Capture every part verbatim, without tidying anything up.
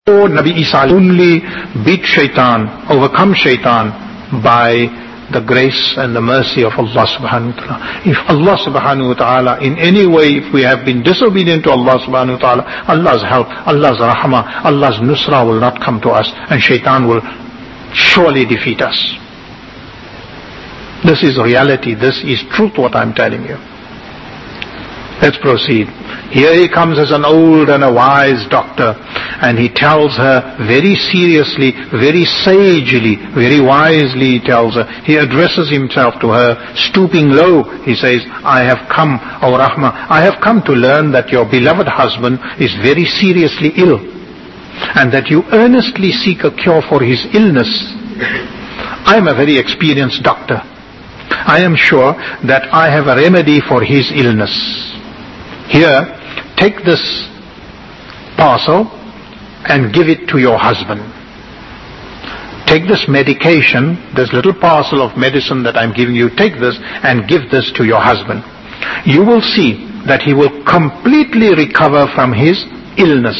Oh, Nabi Isa only beat shaitan, overcome shaitan by the grace and the mercy of Allah subhanahu wa ta'ala. If Allah subhanahu wa ta'ala, in any way, if we have been disobedient to Allah subhanahu wa ta'ala, Allah's help, Allah's rahmah, Allah's nusra will not come to us, and shaitan will surely defeat us. This is reality, this is truth what I'm telling you. Let's proceed. Here he comes as an old and a wise doctor, and he tells her very seriously, very sagely, very wisely he tells her. He addresses himself to her, stooping low. He says, I have come, O Rahma, I have come to learn that your beloved husband is very seriously ill, and that you earnestly seek a cure for his illness. I am a very experienced doctor. I am sure that I have a remedy for his illness. Here, take this parcel and give it to your husband. Take this medication, this little parcel of medicine that I'm giving you, take this and give this to your husband. You will see that he will completely recover from his illness.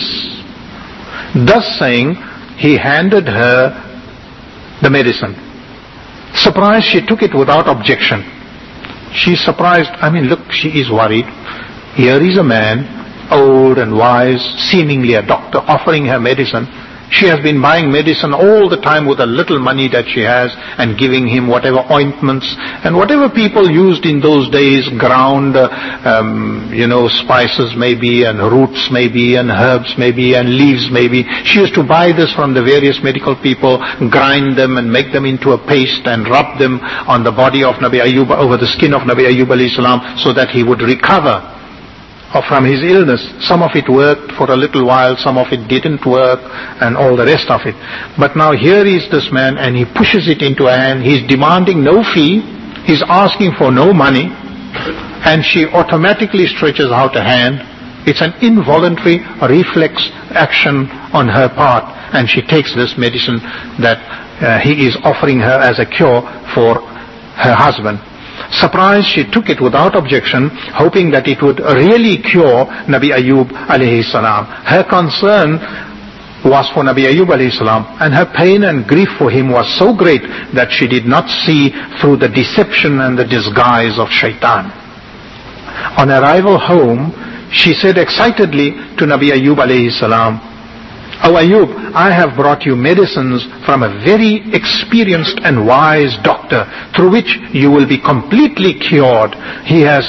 Thus saying, he handed her the medicine. Surprised, she took it without objection. She's surprised. I mean, look, she is worried. Here is a man, old and wise, seemingly a doctor, offering her medicine. She has been buying medicine all the time with the little money that she has, and giving him whatever ointments and whatever people used in those days, ground, uh, um, you know, spices maybe, and roots maybe, and herbs maybe, and leaves maybe. She used to buy this from the various medical people, grind them and make them into a paste and rub them on the body of Nabi Ayyub, over the skin of Nabi Ayyub alayhi salam, so that he would recover or from his illness. Some of it worked for a little while, some of it didn't work, and all the rest of it. But now here is this man, and he pushes it into her hand. He's demanding no fee, he's asking for no money, and she automatically stretches out a hand. It's an involuntary reflex action on her part, and she takes this medicine that uh, he is offering her as a cure for her husband. Surprised, she took it without objection, hoping that it would really cure Nabi Ayyub alayhi salam. Her concern was for Nabi Ayyub alayhi salam, and her pain and grief for him was so great that she did not see through the deception and the disguise of shaitan. On arrival home, she said excitedly to Nabi Ayyub alayhi salam, O Ayyub, I have brought you medicines from a very experienced and wise doctor, through which you will be completely cured. He has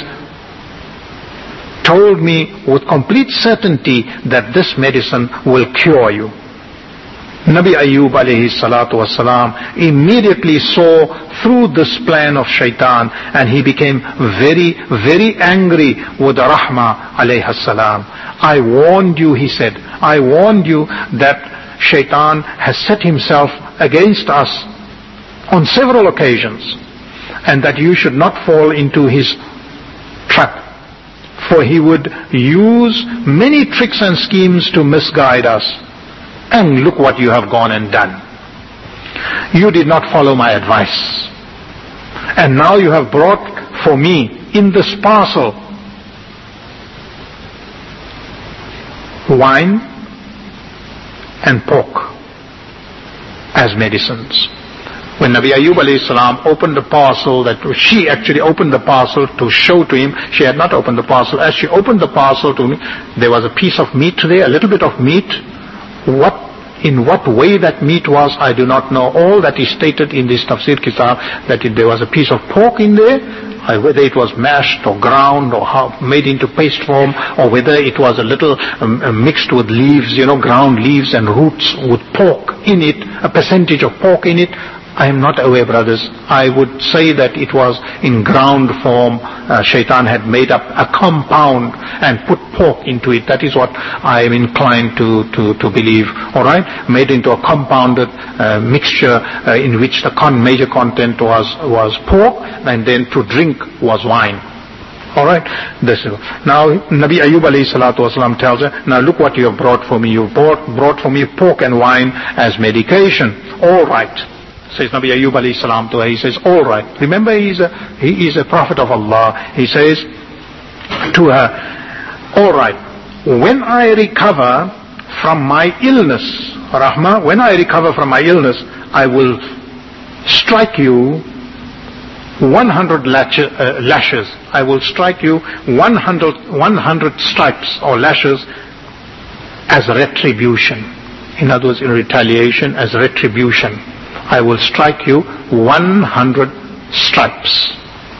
told me with complete certainty that this medicine will cure you. Nabi Ayyub alayhi salatu wasalam immediately saw through this plan of shaitan, and he became very, very angry with Rahma alayhi salam. I warned you, he said, I warned you that shaitan has set himself against us on several occasions, and that you should not fall into his trap, for he would use many tricks and schemes to misguide us. And look what you have gone and done. You did not follow my advice, and now you have brought for me in this parcel wine and pork as medicines. When Nabi Ayyub alayhi salam opened the parcel, that she actually opened the parcel to show to him, she had not opened the parcel. As she opened the parcel to me, there was a piece of meat there, a little bit of meat. What, in what way that meat was, I do not know. All that is stated in this tafsir kitab, that it, there was a piece of pork in there, whether it was mashed or ground or how, made into paste form, or whether it was a little um, mixed with leaves, you know, ground leaves and roots with pork in it, a percentage of pork in it. I am not aware, brothers. I would say that it was in ground form. Uh, shaitan had made up a compound and put pork into it. That is what I am inclined to, to, to believe. Alright? Made into a compounded uh, mixture uh, in which the con major content was, was pork, and then to drink was wine. Alright? This is. Now, Nabi Ayyub alayhi salatu wasalam tells her, now look what you have brought for me. You brought, brought for me pork and wine as medication. Alright. Says Nabi Ayyub alayhi salam to her, he says, all right. Remember, he is a, he is a prophet of Allah. He says to her, all right, when I recover from my illness, Rahma, when I recover from my illness, I will strike you one hundred lashes. I will strike you one hundred, one hundred stripes or lashes as retribution. In other words, in retaliation, as retribution. I will strike you one hundred stripes.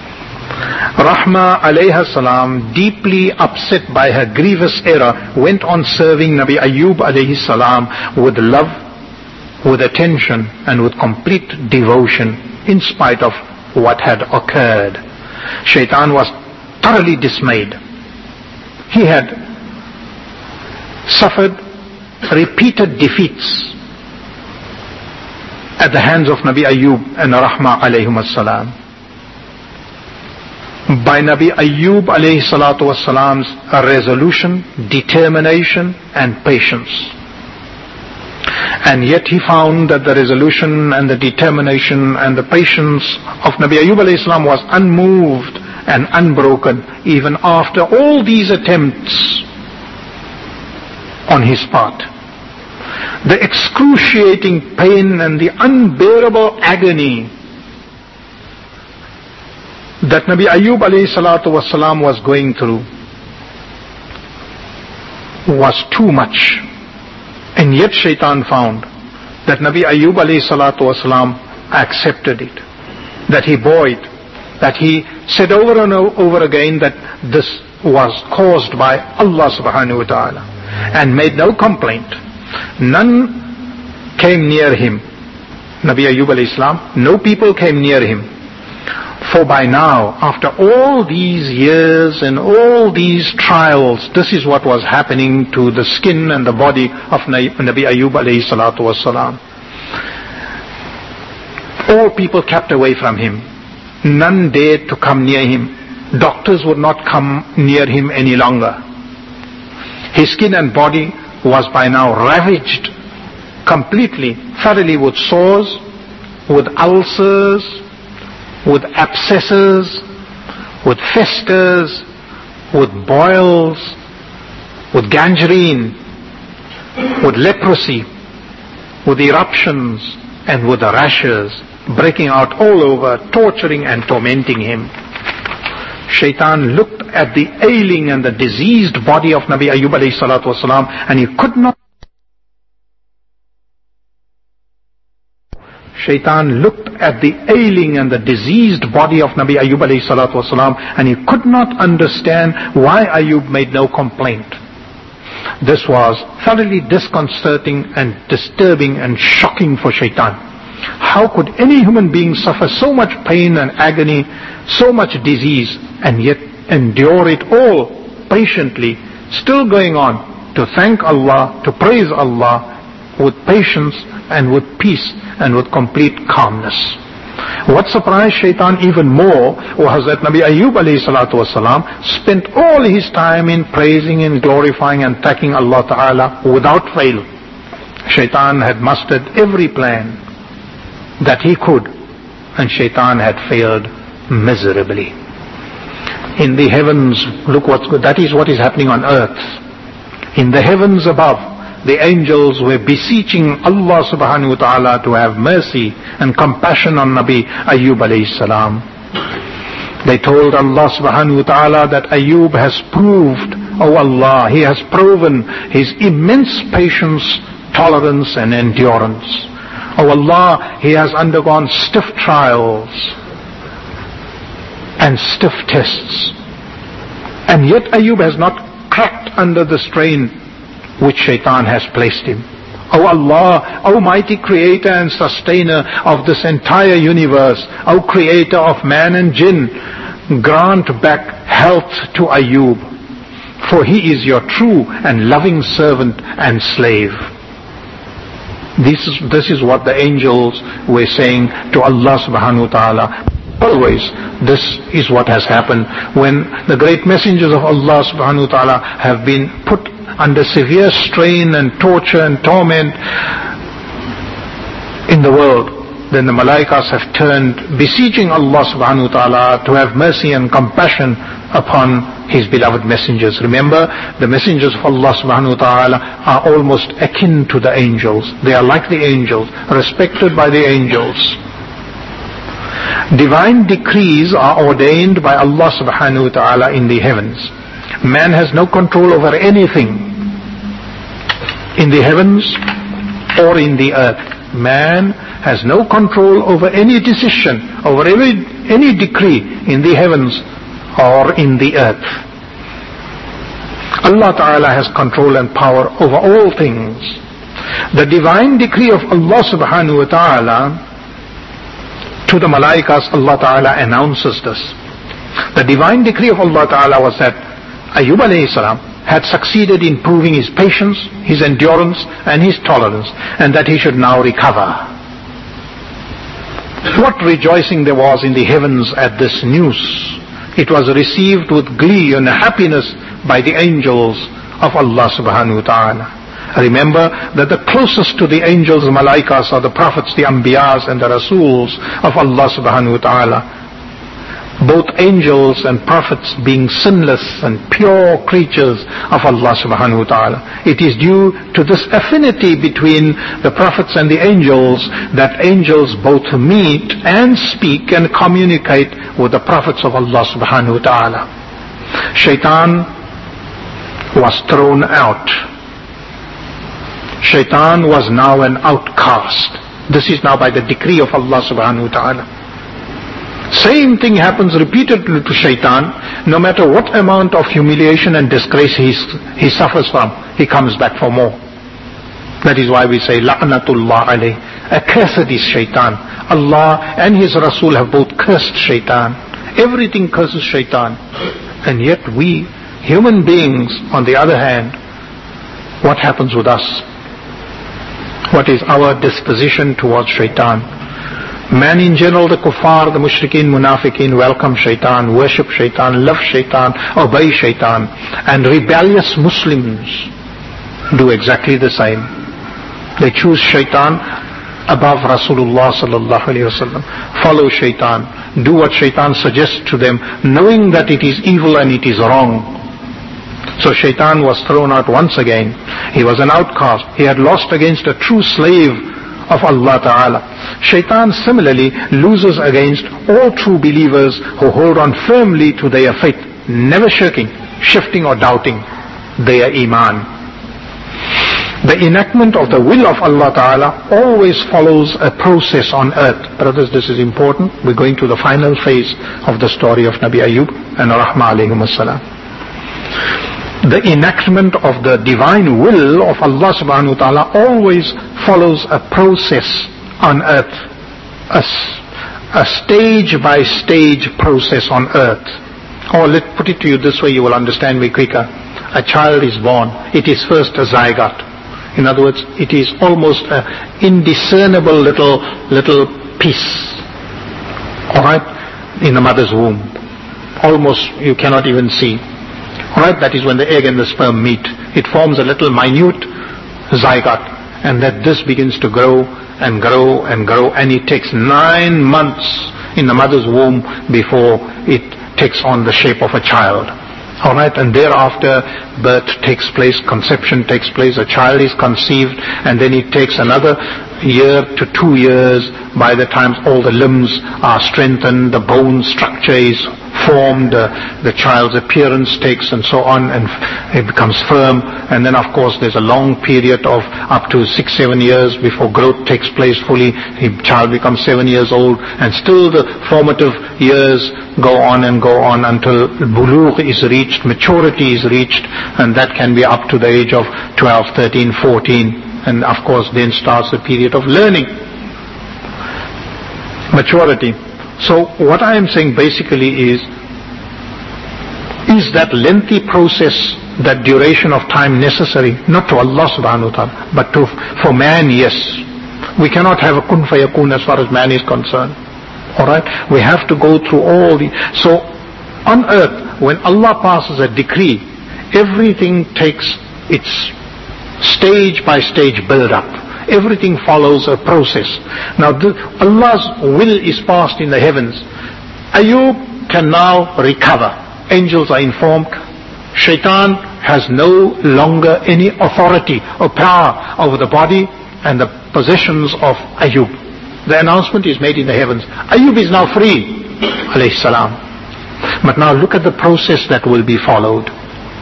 Rahma alayha salam, deeply upset by her grievous error, went on serving Nabi Ayyub alayhi salam with love, with attention, and with complete devotion, in spite of what had occurred. Shaitan was thoroughly dismayed. He had suffered repeated defeats at the hands of Nabi Ayyub and Rahma alayhim salam. By Nabi Ayyub alayhi salatu wassalam's resolution, determination and patience. And yet he found that the resolution and the determination and the patience of Nabi Ayyub alayhi salam was unmoved and unbroken even after all these attempts on his part. The excruciating pain and the unbearable agony that Nabi Ayyub alayhi salatu wasalam was going through was too much. And yet Shaitan found that Nabi Ayyub alayhi salatu wasalam accepted it, that he bore it, that he said over and over again that this was caused by Allah subhanahu wa ta'ala, and made no complaint. None came near him, Nabi Ayyub alayhi salam, no people came near him. For by now, after all these years and all these trials, this is what was happening to the skin and the body of Nabi Ayyub alayhi salatu wassalam. All people kept away from him. None dared to come near him. Doctors would not come near him any longer. His skin and body was by now ravaged completely, thoroughly, with sores, with ulcers, with abscesses, with festers, with boils, with gangrene, with leprosy, with eruptions, and with rashes breaking out all over, torturing and tormenting him. Shaitan looked at the ailing and the diseased body of Nabi Ayyub alayhi salatu wasalam, and he could not Shaitan looked at the ailing and the diseased body of Nabi Ayyub alayhi salatu wasalam, and he could not understand why Ayyub made no complaint. This was thoroughly disconcerting and disturbing and shocking for Shaitan. How could any human being suffer so much pain and agony, so much disease, and yet endure it all patiently, still going on to thank Allah, to praise Allah with patience and with peace and with complete calmness. What surprised Shaitan even more was that Nabi Ayyub alayhi salatu wasalam spent all his time in praising and glorifying and thanking Allah Ta'ala without fail. Shaitan had mustered every plan that he could, and Shaitan had failed miserably. In the heavens, look what's good, that is what is happening on earth. In the heavens above, the angels were beseeching Allah subhanahu wa ta'ala to have mercy and compassion on Nabi Ayyub alayhi salam. They told Allah subhanahu wa ta'ala that Ayyub has proved, oh Allah, he has proven his immense patience, tolerance and endurance. Oh Allah, he has undergone stiff trials and stiff tests. And yet Ayyub has not cracked under the strain which Shaitan has placed him. O Allah, O mighty creator and sustainer of this entire universe, O creator of man and jinn, grant back health to Ayyub, for he is your true and loving servant and slave. This is, this is what the angels were saying to Allah subhanahu wa ta'ala. Always, this is what has happened when the great messengers of Allah subhanahu wa ta'ala have been put under severe strain and torture and torment in the world. then the malaikas have turned, beseeching Allah subhanahu wa ta'ala to have mercy and compassion upon His beloved messengers. Remember, the messengers of Allah subhanahu wa ta'ala are almost akin to the angels. They are like the angels, respected by the angels. Divine decrees are ordained by Allah subhanahu wa ta'ala in the heavens. Man has no control over anything in the heavens or in the earth. Man has no control over any decision, over any, any decree in the heavens or in the earth. Allah Ta'ala has control and power over all things. The divine decree of Allah Subhanahu wa Ta'ala to the malaikas, Allah Ta'ala announces this. The divine decree of Allah Ta'ala was that Ayyub alayhi salam had succeeded in proving his patience, his endurance and his tolerance, and that he should now recover. What rejoicing there was in the heavens at this news. It was received with glee and happiness by the angels of Allah subhanahu wa ta'ala. Remember that the closest to the angels, the malaikas, are the prophets, the anbiyas and the rasuls of Allah subhanahu wa ta'ala. Both angels and prophets being sinless and pure creatures of Allah subhanahu wa ta'ala. It is due to this affinity between the prophets and the angels that angels both meet and speak and communicate with the prophets of Allah subhanahu wa ta'ala. Shaitan was thrown out. Shaitan was now an outcast. This is now by the decree of Allah subhanahu wa ta'ala. Same thing happens repeatedly to Shaitan. No matter what amount of humiliation and disgrace he, he suffers from, he comes back for more. That is why we say, La'natullah alayh. Accursed is Shaitan. Allah and His Rasul have both cursed Shaitan. Everything curses Shaitan. And yet we, human beings, on the other hand, what happens with us? What is our disposition towards Shaitan? Man in general, the kuffar, the mushrikeen, munafiqeen, welcome Shaitan, worship Shaitan, love Shaitan, obey Shaitan. And rebellious Muslims do exactly the same. They choose Shaitan above Rasulullah sallallahu alayhi wa sallam. Follow Shaitan. Do what Shaitan suggests to them, knowing that it is evil and it is wrong. So Shaitan was thrown out once again. He was an outcast. He had lost against a true slave of Allah Ta'ala. Shaitan similarly loses against all true believers who hold on firmly to their faith, never shirking, shifting or doubting their iman. The enactment of the will of Allah Ta'ala always follows a process on earth. Brothers, this is important. We're going to the final phase of the story of Nabi Ayyub and Rahma alayhim as-salam. The enactment of the divine will of Allah subhanahu wa ta'ala always follows a process on earth, a, a stage by stage process on earth. Or let's put it to you this way, you will understand me quicker. A child is born, it is first a zygote. In other words, it is almost an indiscernible little, little piece, alright, in the mother's womb. Almost you cannot even see. Alright, that is when the egg and the sperm meet. It forms a little minute zygote, and that this begins to grow and grow and grow, and it takes nine months in the mother's womb before it takes on the shape of a child. Alright, and thereafter birth takes place, conception takes place, a child is conceived, and then it takes another year to two years by the time all the limbs are strengthened, the bone structure is formed, uh, the child's appearance takes and so on, and it becomes firm. And then of course there's a long period of up to six, seven years before growth takes place fully. The child becomes seven years old, and still the formative years go on and go on until bulugh is reached, maturity is reached, and that can be up to the age of twelve, thirteen, fourteen. And of course then starts the period of learning, maturity. So what I am saying basically is, is that lengthy process, that duration of time necessary, not to Allah subhanahu wa ta'ala, but to, for man, yes. We cannot have a kun fayakun as far as man is concerned. Alright? We have to go through all the... So, on earth, when Allah passes a decree, everything takes its stage by stage build up. Everything follows a process. Now the, Allah's will is passed in the heavens. Ayub can now recover. Angels are informed. Shaitan has no longer any authority or power over the body and the possessions of Ayub. The announcement is made in the heavens. Ayub is now free, alayhi salam. But now look at the process that will be followed.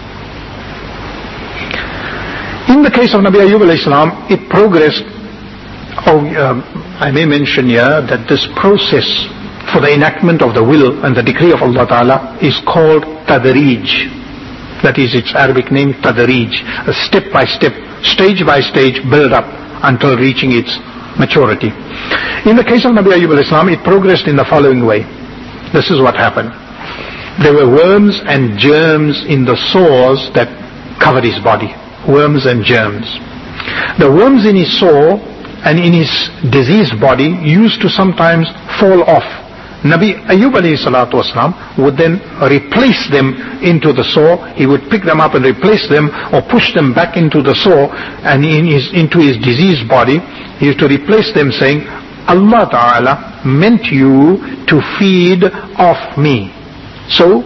In the case of Nabi Ayub alayhi salam, it progressed. Oh, um, I may mention here that this process for the enactment of the will and the decree of Allah Ta'ala is called Tadarij. That is its Arabic name, Tadarij. A step by step, stage by stage build up until reaching its maturity. In the case of Nabi Ayub alayhi salam, it progressed in the following way. This is what happened. There were worms and germs in the sores that covered his body. Worms and germs. The worms in his sore and in his diseased body used to sometimes fall off. Nabi Ayub alayhi salatu wasalam would then replace them into the sore. He would pick them up and replace them or push them back into the sore and in his, into his diseased body. He used to replace them saying, Allah Ta'ala meant you to feed off me. So,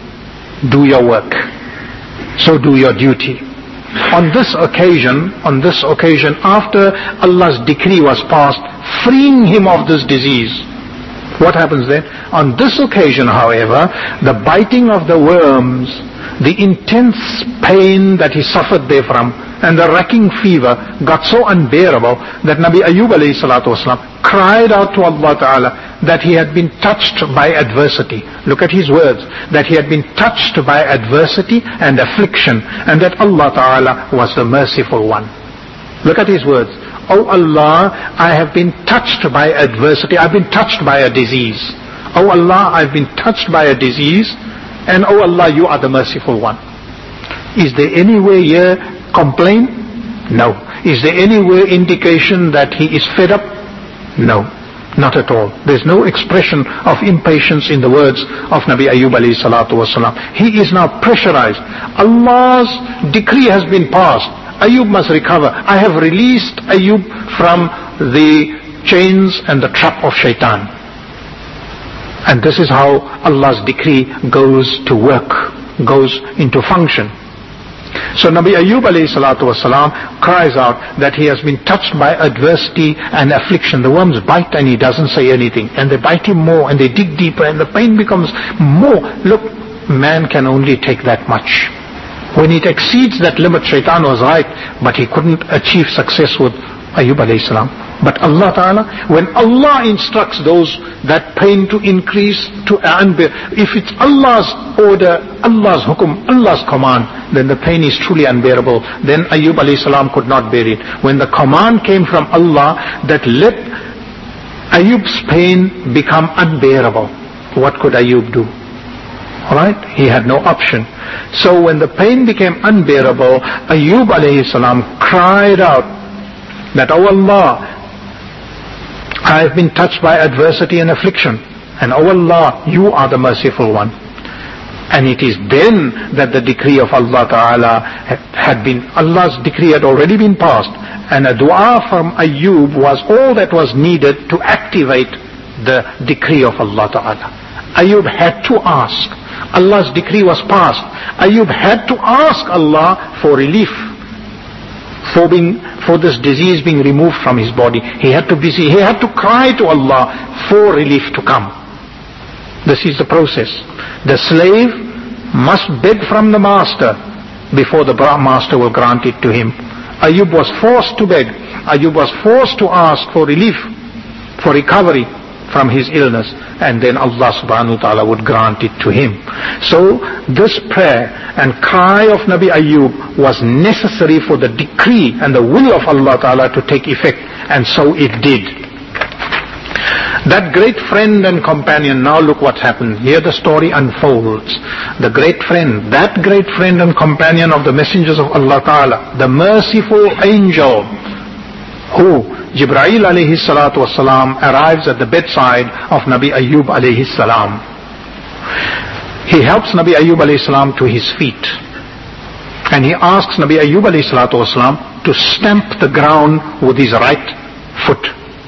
do your work. So do your duty. On this occasion, on this occasion, after Allah's decree was passed, freeing him of this disease, what happens then? On this occasion, however, the biting of the worms, the intense pain that he suffered therefrom, and the racking fever got so unbearable that Nabi Ayub alayhi salatu wasalam cried out to Allah Ta'ala that he had been touched by adversity. Look at his words, that he had been touched by adversity and affliction, and that Allah Ta'ala was the merciful one. Look at his words. Oh Allah, I have been touched by adversity. I've been touched by a disease. Oh Allah, I've been touched by a disease. And oh Allah, you are the merciful one. Is there anywhere here complaint? No. Is there anywhere indication that he is fed up? No. Not at all. There's no expression of impatience in the words of Nabi Ayub alayhi salatu wasalam. He is now pressurized. Allah's decree has been passed. Ayub must recover. I have released Ayub from the chains and the trap of shaitan. And this is how Allah's decree goes to work, goes into function. So Nabi Ayub alayhi salatu wasalam cries out that he has been touched by adversity and affliction. The worms bite and he doesn't say anything. And they bite him more and they dig deeper and the pain becomes more. Look, man can only take that much. When it exceeds that limit, shaitan was right, but he couldn't achieve success with Ayub alayhi salam. But Allah Ta'ala, when Allah instructs those, that pain to increase, to unbear, if it's Allah's order, Allah's hukum, Allah's command, then the pain is truly unbearable. Then Ayub alayhi salam could not bear it. When the command came from Allah that let Ayub's pain become unbearable, what could Ayub do? Alright? He had no option. So when the pain became unbearable, Ayub alayhi salam cried out that, oh Allah, I have been touched by adversity and affliction. And oh Allah, you are the merciful one. And it is then that the decree of Allah Ta'ala had been, Allah's decree had already been passed. And a dua from Ayub was all that was needed to activate the decree of Allah Ta'ala. Ayub had to ask. Allah's decree was passed. Ayub had to ask Allah for relief, for being, for this disease being removed from his body. He had to be, he had to cry to Allah for relief to come. This is the process. The slave must beg from the master before the master will grant it to him. Ayub was forced to beg. Ayub was forced to ask for relief, for recovery from his illness, and then Allah subhanahu wa ta'ala would grant it to him. So this prayer and cry of Nabi Ayub was necessary for the decree and the will of Allah ta'ala to take effect, and so it did. That great friend and companion, now look what happened. Here the story unfolds. The great friend, that great friend and companion of the messengers of Allah ta'ala, the merciful angel, who Jibreel alayhi salatu wasalam arrives at the bedside of Nabi Ayub alayhi salam. He helps Nabi Ayub alayhi salam to his feet. And he asks Nabi Ayyub alayhi salatu wasalam to stamp the ground with his right foot.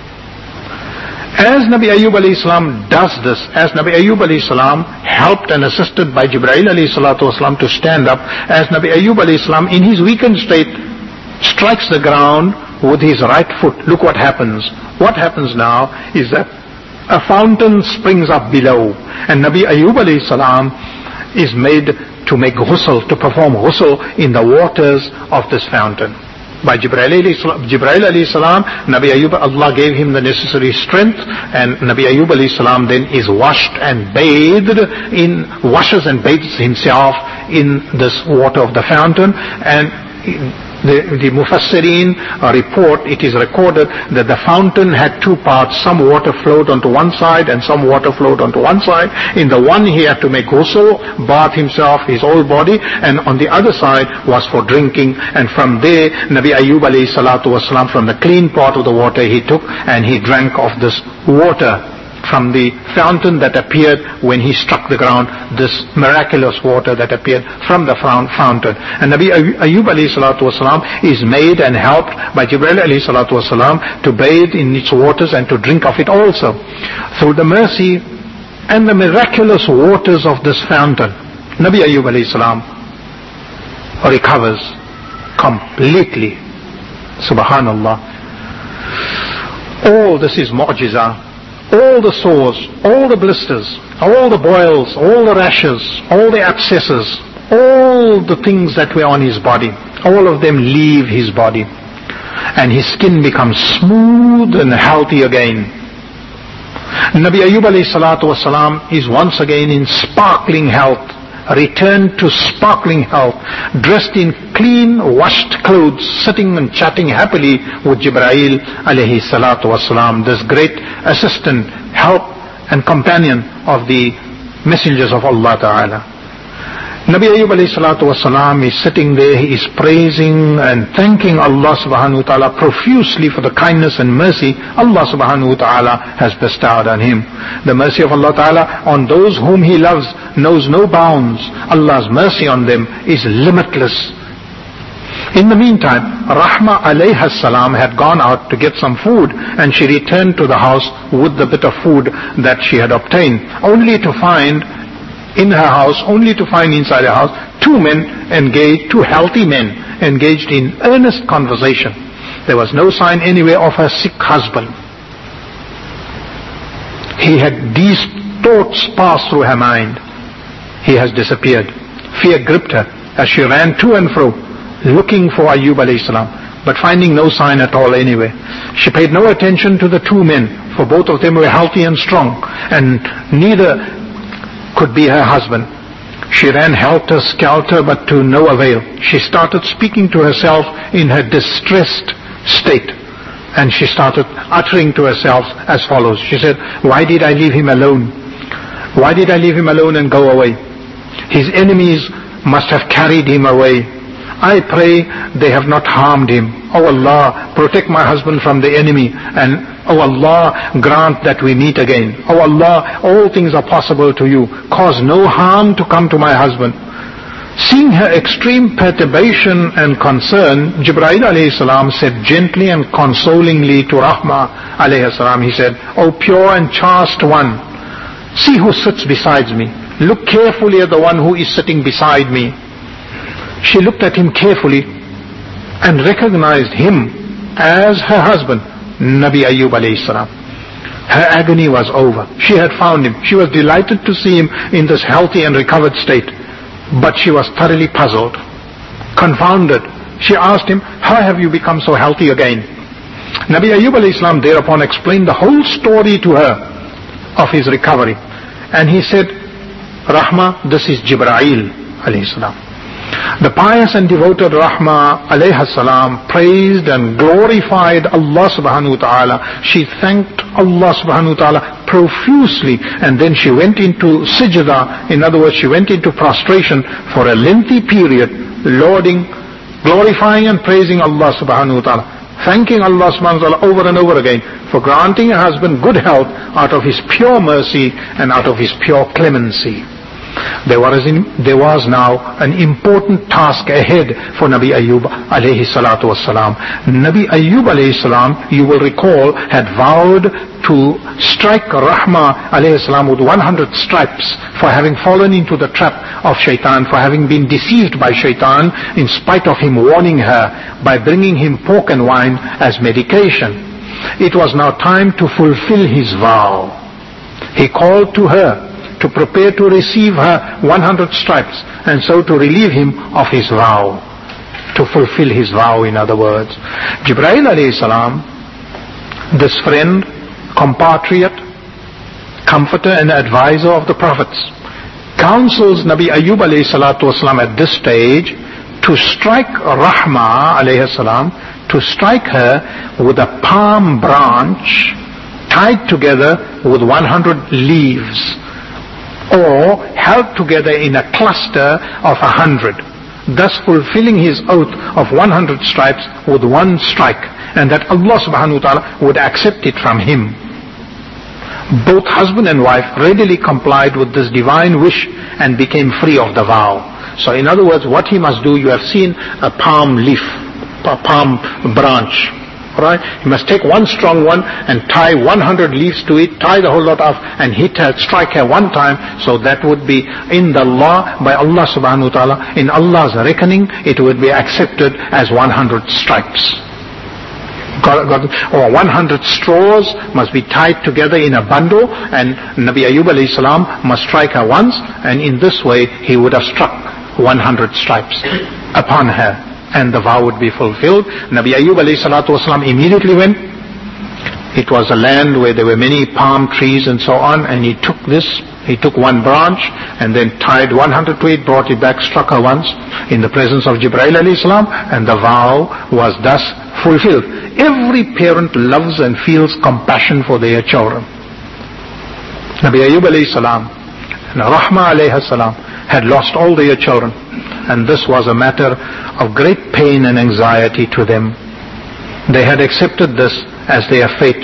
As Nabi Ayyub alayhi salam does this, as Nabi Ayyub alayhi salam helped and assisted by Jibreel alayhi salatu wasalam to stand up, as Nabi Ayyub alayhi salam in his weakened state strikes the ground with his right foot, look what happens. What happens now is that a fountain springs up below, and Nabi Ayyub alayhi salam is made to make ghusl, to perform ghusl in the waters of this fountain. By Jibreel alayhi salam, Nabi Ayyub, Allah gave him the necessary strength, and Nabi Ayyub alayhi salam then is washed and bathed in, washes and bathes himself in this water of the fountain. And the, the Mufassirin uh, report, it is recorded that the fountain had two parts. Some water flowed onto one side and some water flowed onto one side. In the one he had to make ghusl, bath himself, his whole body, and on the other side was for drinking. And from there, Nabi Ayyub alayhi salatu wasalam, from the clean part of the water he took and he drank of this water from the fountain that appeared when he struck the ground, this miraculous water that appeared from the fountain. And Nabi Ayyub alayhi salatu wasalam is made and helped by Jibreel alayhi salatu wasalam to bathe in its waters and to drink of it also. Through the mercy and the miraculous waters of this fountain, Nabi Ayyub alayhi salam recovers completely. Subhanallah. All this is mu'jiza. All the sores, all the blisters, all the boils, all the rashes, all the abscesses, all the things that were on his body, all of them leave his body. And his skin becomes smooth and healthy again. Nabi Ayyub alayhi salatu wasalam is once again in sparkling health, returned to sparkling health, dressed in clean, washed clothes, sitting and chatting happily with Jibreel alayhi salatu wasalam, this great assistant, help and companion of the messengers of Allah Ta'ala. Nabi Ayyub alayhi salatu wasalam is sitting there, he is praising and thanking Allah subhanahu wa ta'ala profusely for the kindness and mercy Allah subhanahu wa ta'ala has bestowed on him. The mercy of Allah Ta'ala on those whom he loves knows no bounds. Allah's mercy on them is limitless. In the meantime, Rahma alayha salam had gone out to get some food, and she returned to the house with the bit of food that she had obtained, only to find in her house, only to find inside her house, two men engaged, two healthy men engaged in earnest conversation. There was no sign anywhere of her sick husband. He had, these thoughts passed through her mind. He has disappeared. Fear gripped her as she ran to and fro, looking for Ayyub alayhi salam, but finding no sign at all anywhere. She paid no attention to the two men, for both of them were healthy and strong, and neither could be her husband. She ran helter-skelter, but to no avail. She started speaking to herself in her distressed state, and she started uttering to herself as follows. She said, "Why did I leave him alone? Why did I leave him alone and go away? His enemies must have carried him away. I pray they have not harmed him. Oh Allah, protect my husband from the enemy, and oh Allah, grant that we meet again. Oh Allah, all things are possible to you. Cause no harm to come to my husband." Seeing her extreme perturbation and concern, Jibreel alayhi salam said gently and consolingly to Rahma alayhi salam, he said, "O pure and chaste one, see who sits beside me. Look carefully at the one who is sitting beside me." She looked at him carefully and recognized him as her husband, Nabi Ayyub alayhi salam. Her agony was over. She had found him. She was delighted to see him in this healthy and recovered state. But she was thoroughly puzzled, confounded. She asked him, "How have you become so healthy again?" Nabi Ayyub alayhi salam thereupon explained the whole story to her of his recovery. And he said, "Rahma, this is Jibreel alayhi salam." The pious and devoted Rahma alayhi salam praised and glorified Allah subhanahu wa ta'ala. She thanked Allah subhanahu wa ta'ala profusely, and then she went into sijda. In other words, she went into prostration for a lengthy period, lauding, glorifying and praising Allah subhanahu wa ta'ala, thanking Allah subhanahu wa ta'ala over and over again for granting her husband good health out of his pure mercy and out of his pure clemency. There was, in, there was now an important task ahead for Nabi Ayyub alayhi salatu wasalam. Nabi Ayyub alayhi salam, you will recall, had vowed to strike Rahma alayhi salam with one hundred stripes for having fallen into the trap of shaitan, for having been deceived by shaitan in spite of him warning her by bringing him pork and wine as medication. It was now time to fulfill his vow. He called to her to prepare to receive her one hundred stripes, and so to relieve him of his vow, to fulfill his vow, in other words. Jibreel alayhi salam, this friend, compatriot, comforter and advisor of the prophets, counsels Nabi Ayyub alayhi salatu wasalam at this stage to strike Rahma alayhi salam, to strike her with a palm branch tied together with one hundred leaves, or held together in a cluster of a hundred, thus fulfilling his oath of one hundred stripes with one strike, and that Allah subhanahu wa ta'ala would accept it from him. Both husband and wife readily complied with this divine wish and became free of the vow. So in other words, what he must do, you have seen a palm leaf, a palm branch, right? He must take one strong one and tie one hundred leaves to it, tie the whole lot off, and hit her, strike her one time. So that would be in the law by Allah subhanahu wa ta'ala. In Allah's reckoning, it would be accepted as one hundred stripes. Got, got, or one hundred straws must be tied together in a bundle, and Nabi Ayyub alayhi salam must strike her once, and in this way he would have struck one hundred stripes upon her, and the vow would be fulfilled. Nabi Ayyub alayhi salatu wasalam immediately went. It was a land where there were many palm trees and so on, and he took this, he took one branch and then tied one hundred to it, brought it back, struck her once in the presence of Jibreel alayhi salam, and the vow was thus fulfilled. Every parent loves and feels compassion for their children. Nabi Ayyub alayhi salam and Rahma alayhi salam had lost all their children, and this was a matter of great pain and anxiety to them. They had accepted this as their fate,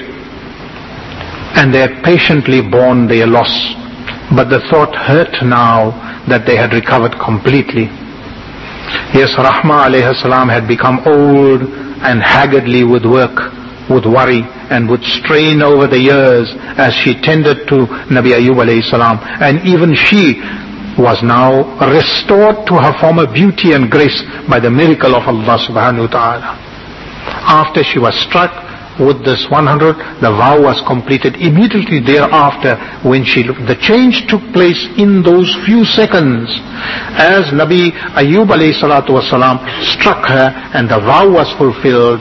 and they had patiently borne their loss, but the thought hurt now that they had recovered completely. Yes, Rahma alayhi salam had become old and haggardly with work, with worry, and with strain over the years as she tended to Nabi Ayyub alayhi salam, and even she was now restored to her former beauty and grace by the miracle of Allah subhanahu wa ta'ala. After she was struck with this one hundred, the vow was completed. Immediately thereafter, when she looked, the change took place in those few seconds. As Nabi Ayyub alayhi salatu wasalam struck her and the vow was fulfilled,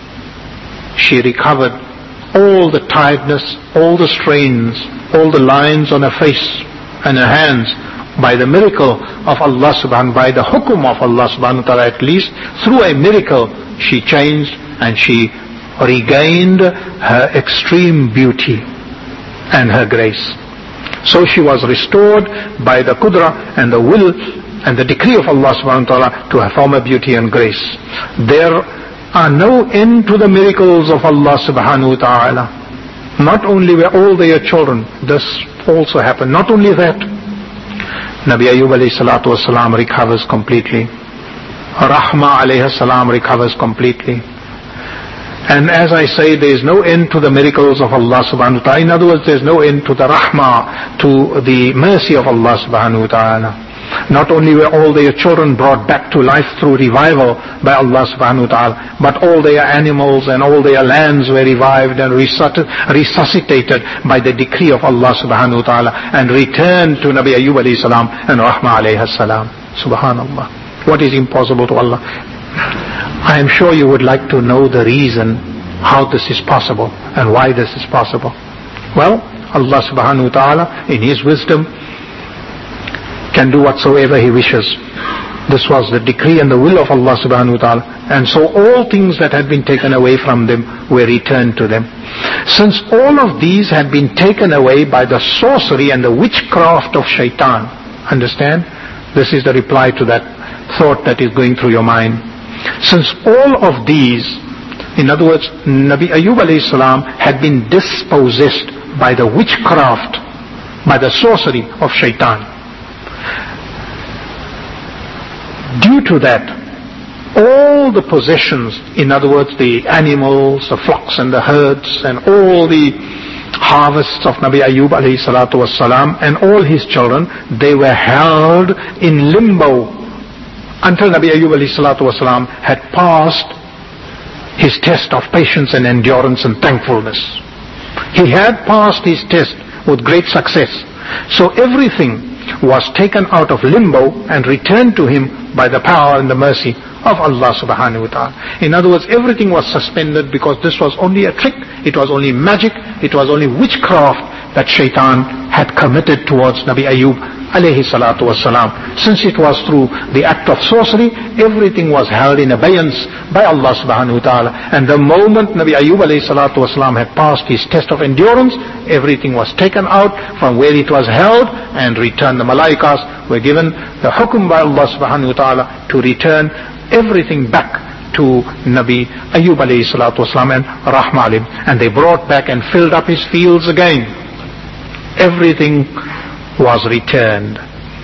she recovered all the tiredness, all the strains, all the lines on her face and her hands, by the miracle of Allah subhanahu wa ta'ala, by the hukum of Allah subhanahu wa ta'ala, at least through a miracle she changed and she regained her extreme beauty and her grace. So she was restored by the qudra and the will and the decree of Allah subhanahu wa ta'ala to her former beauty and grace. There are no end to the miracles of Allah subhanahu wa ta'ala. Not only were all their children, this also happened. Not only that, Nabi Ayyub alayhi salatu wasalam recovers completely. Rahma alayhi salam recovers completely. And as I say, there is no end to the miracles of Allah subhanahu wa ta'ala. In other words, there is no end to the rahmah, to the mercy of Allah subhanahu wa ta'ala. Not only were all their children brought back to life through revival by Allah subhanahu wa ta'ala, but all their animals and all their lands were revived and resuscitated by the decree of Allah subhanahu wa ta'ala, and returned to Nabi Ayyub alayhi salam and Rahma alayhi salam. Subhanallah. What is impossible to Allah? I am sure you would like to know the reason how this is possible and why this is possible. Well, Allah subhanahu wa ta'ala in His wisdom can do whatsoever He wishes. This was the decree and the will of Allah subhanahu wa ta'ala, and so all things that had been taken away from them were returned to them. Since all of these had been taken away by the sorcery and the witchcraft of shaitan, understand? This is the reply to that thought that is going through your mind. Since all of these, in other words, Nabi Ayyub alayhi salam had been dispossessed by the witchcraft, by the sorcery of shaitan. Due to that, all the possessions, in other words, the animals, the flocks and the herds, and all the harvests of Nabi Ayyub alayhi salatu wassalam, and all his children, they were held in limbo until Nabi Ayyub alayhi salatu wassalam had passed his test of patience and endurance and thankfulness. He had passed his test with great success. So everything was taken out of limbo and returned to him by the power and the mercy of Allah subhanahu wa ta'ala. In other words, everything was suspended because this was only a trick, it was only magic, it was only witchcraft that shaitan had committed towards Nabi Ayyub alayhi salatu wassalam. Since it was through the act of sorcery, everything was held in abeyance by Allah subhanahu wa ta'ala. And the moment Nabi Ayyub alayhi salatu wassalam had passed his test of endurance, everything was taken out from where it was held and returned. The malaikas were given the hukum by Allah subhanahu wa ta'ala to return everything back to Nabi Ayyub alayhi salatu wasalam and Rahma alayhim. And they brought back and filled up his fields again. Everything was returned.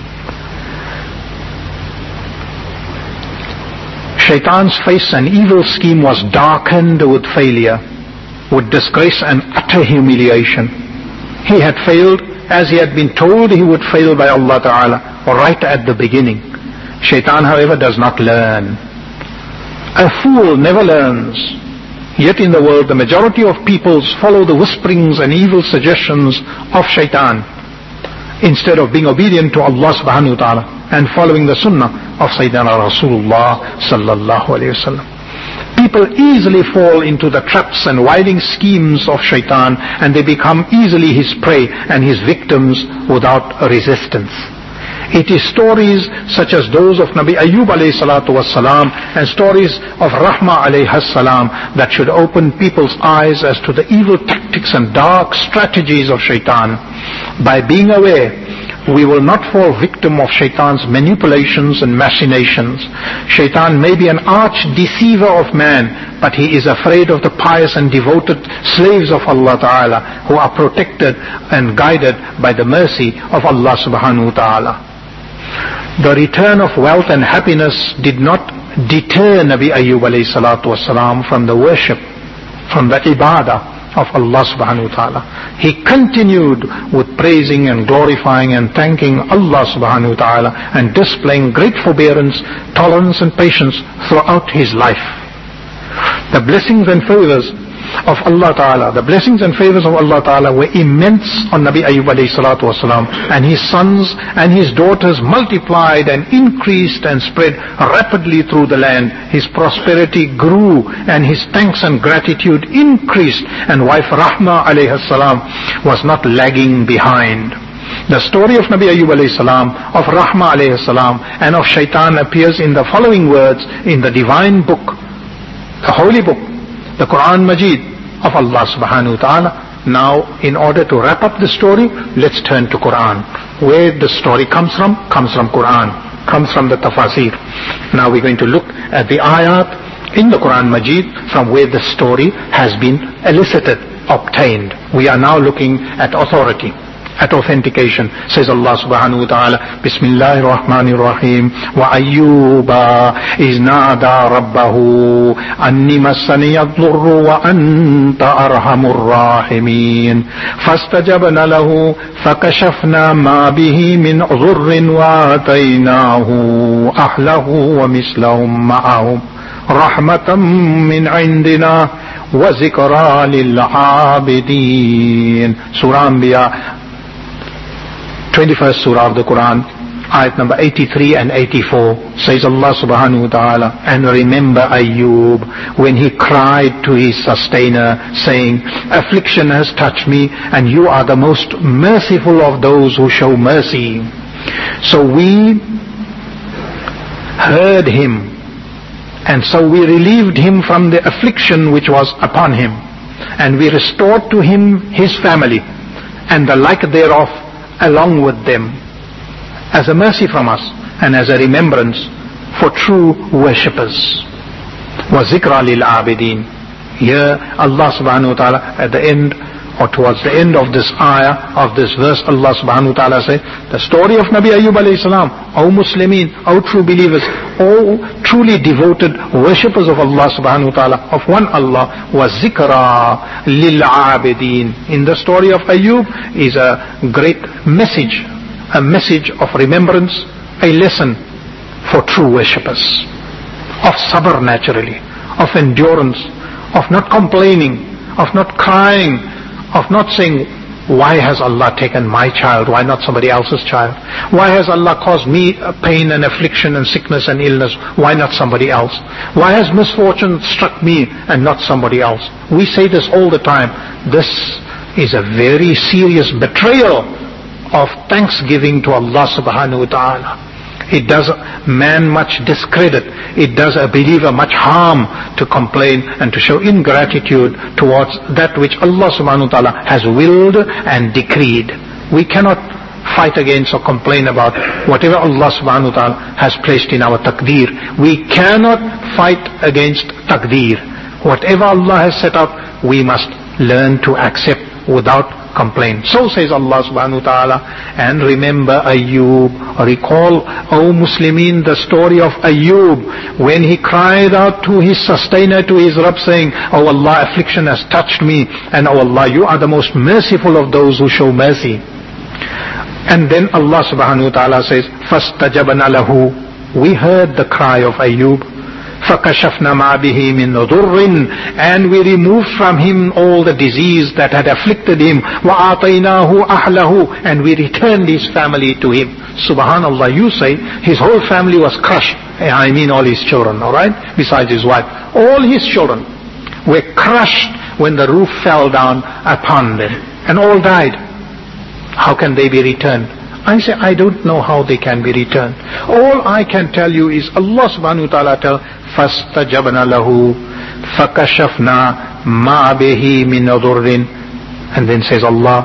Shaitan's face and evil scheme was darkened with failure, with disgrace and utter humiliation. He had failed as he had been told he would fail by Allah Ta'ala right at the beginning. Shaitan, however, does not learn. A fool never learns. Yet in the world, the majority of peoples follow the whisperings and evil suggestions of Shaitan instead of being obedient to Allah subhanahu wa ta'ala and following the sunnah of Sayyidina Rasulullah sallallahu alayhi wa sallam. People easily fall into the traps and wilding schemes of Shaitan, and they become easily his prey and his victims without resistance. It is stories such as those of Nabi Ayyub alayhi salatu wassalam and stories of Rahma alayhi salam that should open people's eyes as to the evil tactics and dark strategies of Shaitan. By being aware, we will not fall victim of Shaitan's manipulations and machinations. Shaitan may be an arch deceiver of man, but he is afraid of the pious and devoted slaves of Allah Ta'ala who are protected and guided by the mercy of Allah Subhanahu Wa Ta'ala. The return of wealth and happiness did not deter Nabi Ayyub alayhi salatu wasalam from the worship, from the ibadah of Allah subhanahu wa ta'ala. He continued with praising and glorifying and thanking Allah subhanahu wa ta'ala and displaying great forbearance, tolerance and patience throughout his life. The blessings and favors of Allah Ta'ala, the blessings and favors of Allah Ta'ala were immense on Nabi Ayyub alayhi salatu wasalam, and his sons and his daughters multiplied and increased and spread rapidly through the land. His prosperity grew and his thanks and gratitude increased, and wife Rahma alayhi salam was not lagging behind. The story of Nabi Ayyub alayhi salam, of Rahma alayhi salam and of Shaitan appears in the following words in the divine book, the holy book, the Quran Majid of Allah subhanahu wa ta'ala. Now, in order to wrap up the story, let's turn to Quran. Where the story comes from, comes from Quran, comes from the tafasir. Now we're going to look at the ayat in the Quran Majid from where the story has been elicited, obtained. We are now looking at authority, at authentication. Says Allah subhanahu wa ta'ala, Bismillahir Rahmanir Rahim, wa ayyuba iz nada rabbahu anni massani ad-durru wa anta arhamur rahimin fastajabna lahu fakashafna ma bihi min dhurrin wa ataynahu ahlahu wa mislahum ma'ahum rahmatan min indina wa zikra lil abidin. Surah Anbiya, twenty-first surah of the Quran, ayat number eighty-three and eighty-four, says Allah subhanahu wa ta'ala, and remember Ayyub when he cried to his sustainer saying, affliction has touched me and you are the most merciful of those who show mercy. So we heard him, and so we relieved him from the affliction which was upon him, and we restored to him his family and the like thereof along with them, as a mercy from us and as a remembrance for true worshippers. Wa zikra lil abidin. Here Allah subhanahu wa ta'ala at the end or towards the end of this ayah, of this verse, Allah subhanahu wa ta'ala says, the story of Nabi Ayyub alayhi salam, O Muslimin, O true believers, O truly devoted worshippers of Allah subhanahu wa ta'ala, of one Allah, was zikra lil abidin. In the story of Ayyub is a great message, a message of remembrance, a lesson for true worshippers, of sabr naturally, of endurance, of not complaining, of not crying, of not saying, why has Allah taken my child, why not somebody else's child? Why has Allah caused me pain and affliction and sickness and illness, why not somebody else? Why has misfortune struck me and not somebody else? We say this all the time. This is a very serious betrayal of thanksgiving to Allah subhanahu wa ta'ala. It does man much discredit. It does a believer much harm to complain and to show ingratitude towards that which Allah subhanahu wa ta'ala has willed and decreed. We cannot fight against or complain about whatever Allah subhanahu wa ta'ala has placed in our taqdeer. We cannot fight against taqdeer. Whatever Allah has set up, we must learn to accept without complaint. So says Allah subhanahu wa ta'ala. And remember Ayyub, recall, O Muslimin, the story of Ayyub, when he cried out to his sustainer, to his Rabb, saying, O Allah, affliction has touched me, and O Allah, you are the most merciful of those who show mercy. And then Allah subhanahu wa ta'ala says, فَاسْتَجَبْنَا لَهُ, we heard the cry of Ayyub. فَكَشَفْنَا مَا بِهِ مِنْ ضُرٍّ, and we removed from him all the disease that had afflicted him. وَآتَيْنَاهُ أَهْلَهُ, and we returned his family to him. Subhanallah, you say his whole family was crushed. I mean all his children, alright? Besides his wife. All his children were crushed when the roof fell down upon them. And all died. How can they be returned? I say, I don't know how they can be returned. All I can tell you is Allah subhanahu wa ta'ala tell, فَاسْتَجَبْنَا لَهُ فَكَشَفْنَا مَا بِهِ مِنْ ضُرٍّ, and then says Allah,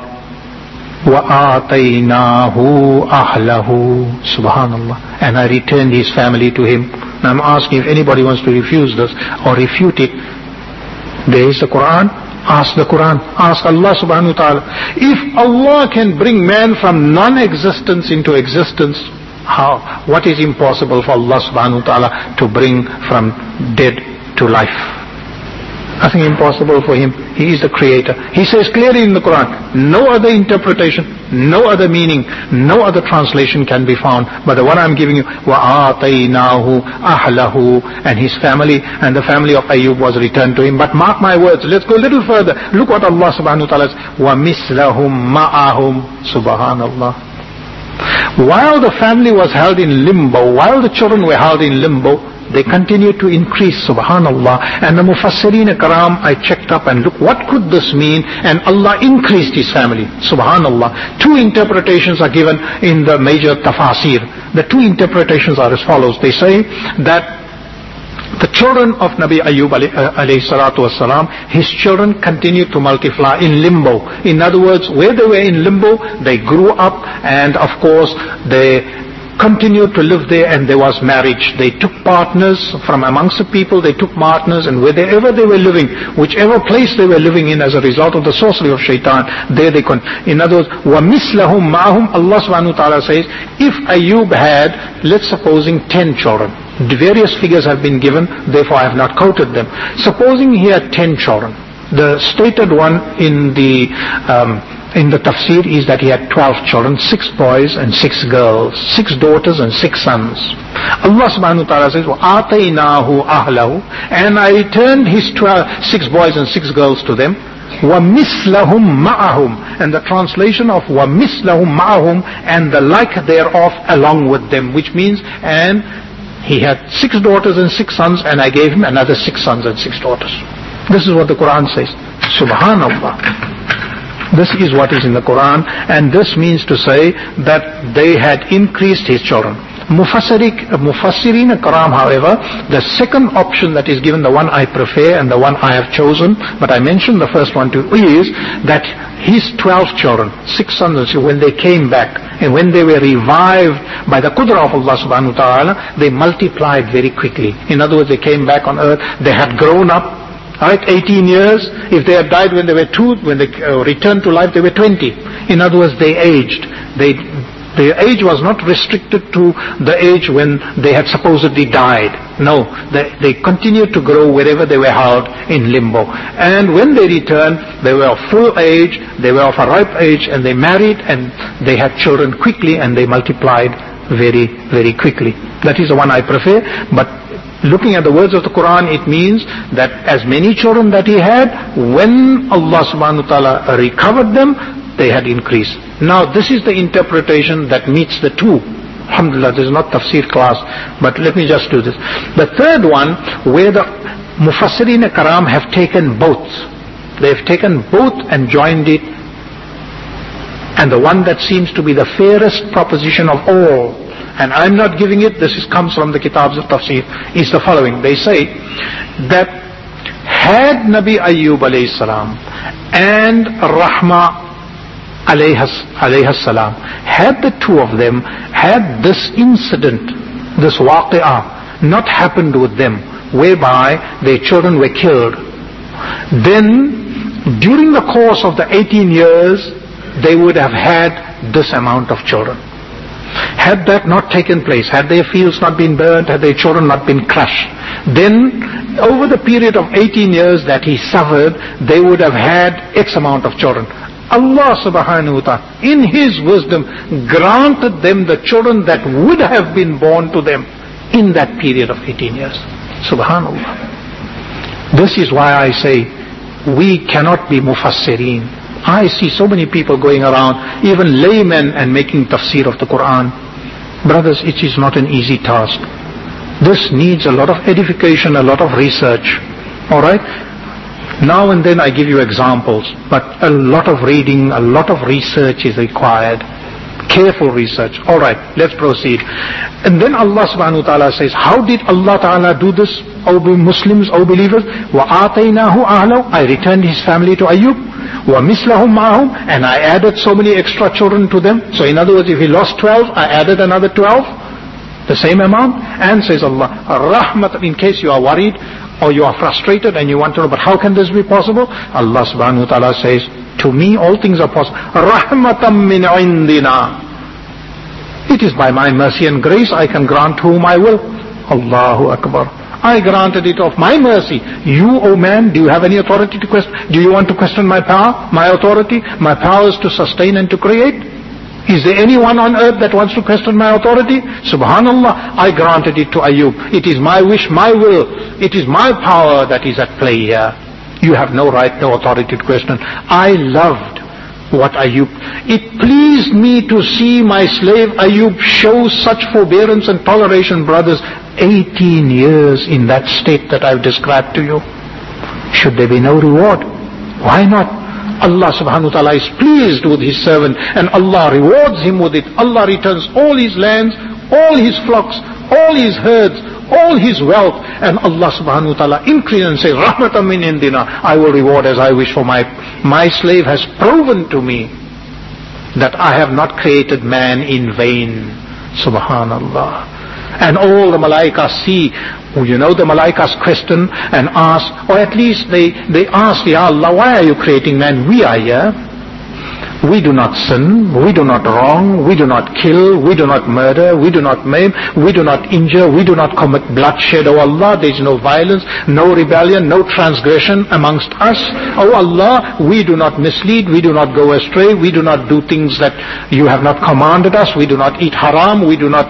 وَآتَيْنَاهُ أَهْلَهُ, subhanallah, and I returned his family to him. Now I'm asking if anybody wants to refuse this or refute it. There is the Quran. Ask the Quran, ask Allah subhanahu wa ta'ala. If Allah can bring man from non-existence into existence, how? What is impossible for Allah subhanahu wa ta'ala to bring from dead to life? Nothing impossible for him. He is the creator. He says clearly in the Quran, no other interpretation, no other meaning, no other translation can be found but the one I'm giving you. وَآتَيْنَاهُ أَهْلَهُ, and his family, and the family of Ayyub was returned to him. But mark my words, let's go a little further. Look what Allah subhanahu wa ta'ala says, وَمِثْلَهُمْ مَعَهُمْ, subhanallah. While the family was held in limbo, while the children were held in limbo, they continued to increase, subhanallah. And the Mufassirin Karam, I checked up and look, what could this mean? And Allah increased his family, subhanallah. Two interpretations are given in the major tafasir. The two interpretations are as follows. They say that the children of Nabi Ayyub alayhi salatu wasalam, his children continued to multiply in limbo. In other words, where they were in limbo, they grew up, and of course they continued to live there, and there was marriage. They took partners from amongst the people, they took partners, and wherever they were living, whichever place they were living in as a result of the sorcery of shaitan, there they con. In other words, وَمِثْلَهُمْ مَعَهُمْ, Allah subhanahu wa ta'ala says, if Ayyub had, let's supposing ten children, the various figures have been given, therefore I have not quoted them. Supposing he had ten children, the stated one in the um, in the tafsir is that he had twelve children, six boys and six girls, six daughters and six sons. Allah subhanahu wa ta'ala says, وَآتَيْنَاهُ أَهْلَهُ, and I returned his twelve, six boys and six girls to them. وَمِثْلَهُمْ مَعَهُمْ, and the translation of وَمِثْلَهُمْ مَعَهُمْ, and the like thereof along with them, which means, and he had six daughters and six sons, and I gave him another six sons and six daughters. This is what the Quran says. Subhanallah. This is what is in the Quran, and this means to say that they had increased his children. Mufassirik, Mufassirin Karam, however, the second option that is given, the one I prefer and the one I have chosen, but I mentioned the first one too, is that his twelve children, six sons, when they came back and when they were revived by the qudra of Allah subhanahu wa ta'ala, they multiplied very quickly. In other words, they came back on earth, they had grown up, Right, eighteen years. If they had died when they were two, when they uh, returned to life, they were twenty. In other words, they aged. They, their age was not restricted to the age when they had supposedly died. No, they, they continued to grow wherever they were held in limbo. And when they returned, they were of full age, they were of a ripe age, and they married, and they had children quickly, and they multiplied very, very quickly. That is the one I prefer, but looking at the words of the Quran, it means that as many children that he had, when Allah subhanahu wa ta'ala recovered them, they had increased. Now this is the interpretation that meets the two. Alhamdulillah, this is not tafsir class, but let me just do this. The third one, where the Mufassirin Karam have taken both. They have taken both and joined it. And the one that seems to be the fairest proposition of all, and I'm not giving it, this is, comes from the Kitabs of Tafsir, is the following. They say that had Nabi Ayyub alayhi salam and Rahma alayhi salam, had the two of them, had this incident, this waqi'ah, not happened with them, whereby their children were killed, then during the course of the eighteen years, they would have had this amount of children. Had that not taken place, had their fields not been burnt, had their children not been crushed, then over the period of eighteen years that he suffered, they would have had X amount of children. Allah subhanahu wa ta'ala, in His wisdom, granted them the children that would have been born to them in that period of eighteen years. Subhanallah. This is why I say, we cannot be mufassirin. I see so many people going around, even laymen, and making tafsir of the Quran. Brothers, it is not an easy task. This needs a lot of edification, a lot of research. Alright? Now and then I give you examples, but a lot of reading, a lot of research is required. Careful research. Alright, let's proceed. And then Allah subhanahu wa ta'ala says, how did Allah ta'ala do this, O Muslims, O believers? وَآتَيْنَاهُ أَهْلَهُ, I returned his family to Ayyub. وَمِثْلَهُمْ مَعَهُمْ, and I added so many extra children to them. So in other words, if he lost twelve, I added another twelve, the same amount. And says Allah, Rahmat, in case you are worried, or you are frustrated and you want to know, but how can this be possible? Allah subhanahu wa ta'ala says, to me all things are possible. Rahmatam min indina. It is by my mercy and grace I can grant whom I will. Allahu Akbar. I granted it of my mercy. You, O man, do you have any authority to question? Do you want to question my power, my authority? My power is to sustain and to create. Is there anyone on earth that wants to question my authority? Subhanallah, I granted it to Ayyub. It is my wish, my will. It is my power that is at play here. You have no right, no authority to question. I loved what Ayyub. It pleased me to see my slave Ayyub show such forbearance and toleration, brothers. eighteen years in that state that I've described to you. Should there be no reward? Why not? Allah subhanahu wa ta'ala is pleased with His servant, and Allah rewards him with it. Allah returns all his lands, all his flocks, all his herds, all his wealth, and Allah subhanahu wa ta'ala increases and says, Rahmatan min indina, I will reward as I wish, for my, my slave has proven to me that I have not created man in vain. Subhanallah. And all the malaikas see, you know, the malaikas question and ask, or at least they, they ask, Ya Allah, why are you creating man? We are here. We do not sin, we do not wrong, we do not kill, we do not murder, we do not maim, we do not injure, we do not commit bloodshed. Oh Allah, there is no violence, no rebellion, no transgression amongst us. Oh Allah, we do not mislead, we do not go astray, we do not do things that you have not commanded us, we do not eat haram, we do not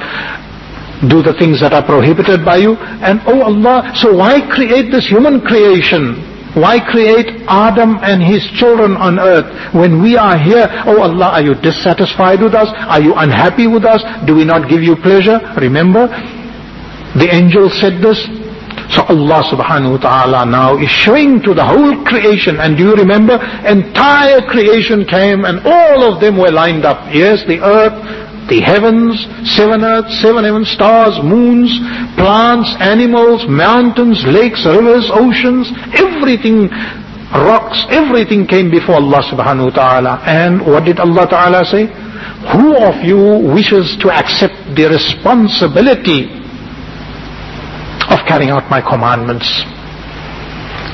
do the things that are prohibited by you. And oh Allah, so why create this human creation? Why create Adam and his children on earth when we are here? Oh Allah, are you dissatisfied with us? Are you unhappy with us? Do we not give you pleasure? Remember, the angel said this. So Allah subhanahu wa ta'ala now is showing to the whole creation. And do you remember? Entire creation came and all of them were lined up. Yes, the earth, the heavens, seven earths, seven heavens, stars, moons, plants, animals, mountains, lakes, rivers, oceans, everything, rocks, everything came before Allah subhanahu wa ta'ala. And what did Allah ta'ala say? Who of you wishes to accept the responsibility of carrying out my commandments?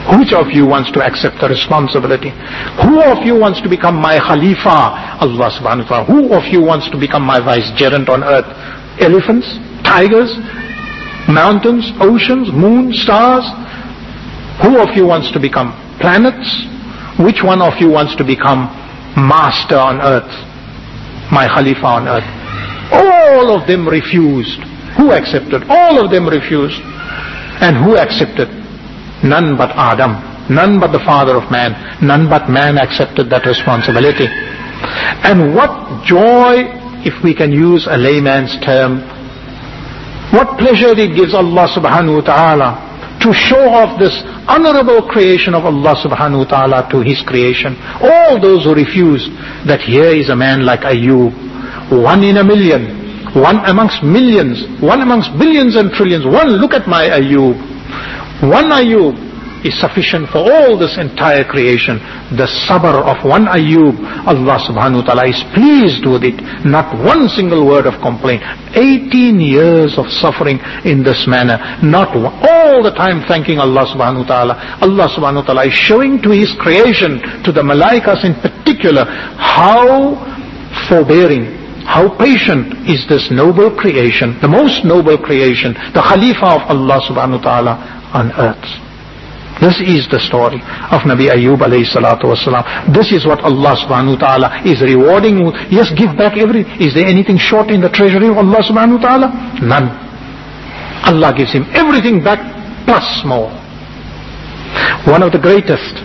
Which of you wants to accept the responsibility? Who of you wants to become my Khalifa? Allah subhanahu wa ta'ala. Who of you wants to become my vicegerent on earth? Elephants? Tigers? Mountains? Oceans? Moon? Stars? Who of you wants to become planets? Which one of you wants to become master on earth? My Khalifa on earth? All of them refused. Who accepted? All of them refused. And who accepted? None but Adam. None but the father of man. None but man accepted that responsibility. And what joy, if we can use a layman's term, what pleasure it gives Allah subhanahu wa ta'ala to show off this honorable creation of Allah subhanahu wa ta'ala to His creation. All those who refuse that here is a man like Ayub, one in a million, one amongst millions, one amongst billions and trillions. One, look at my Ayub. One Ayub is sufficient for all this entire creation. The sabr of one Ayub, Allah subhanahu wa ta'ala is pleased with it. Not one single word of complaint. eighteen years of suffering in this manner. Not one, all the time thanking Allah subhanahu wa ta'ala. Allah subhanahu wa ta'ala is showing to His creation, to the malaikas in particular, how forbearing, how patient is this noble creation, the most noble creation, the Khalifa of Allah subhanahu wa ta'ala on earth. This is the story of Nabi Ayyub alayhi salatu wasalam. This is what Allah subhanahu wa ta'ala is rewarding. Yes, give back everything. Is there anything short in the treasury of Allah subhanahu wa ta'ala? None. Allah gives him everything back plus more. One of the greatest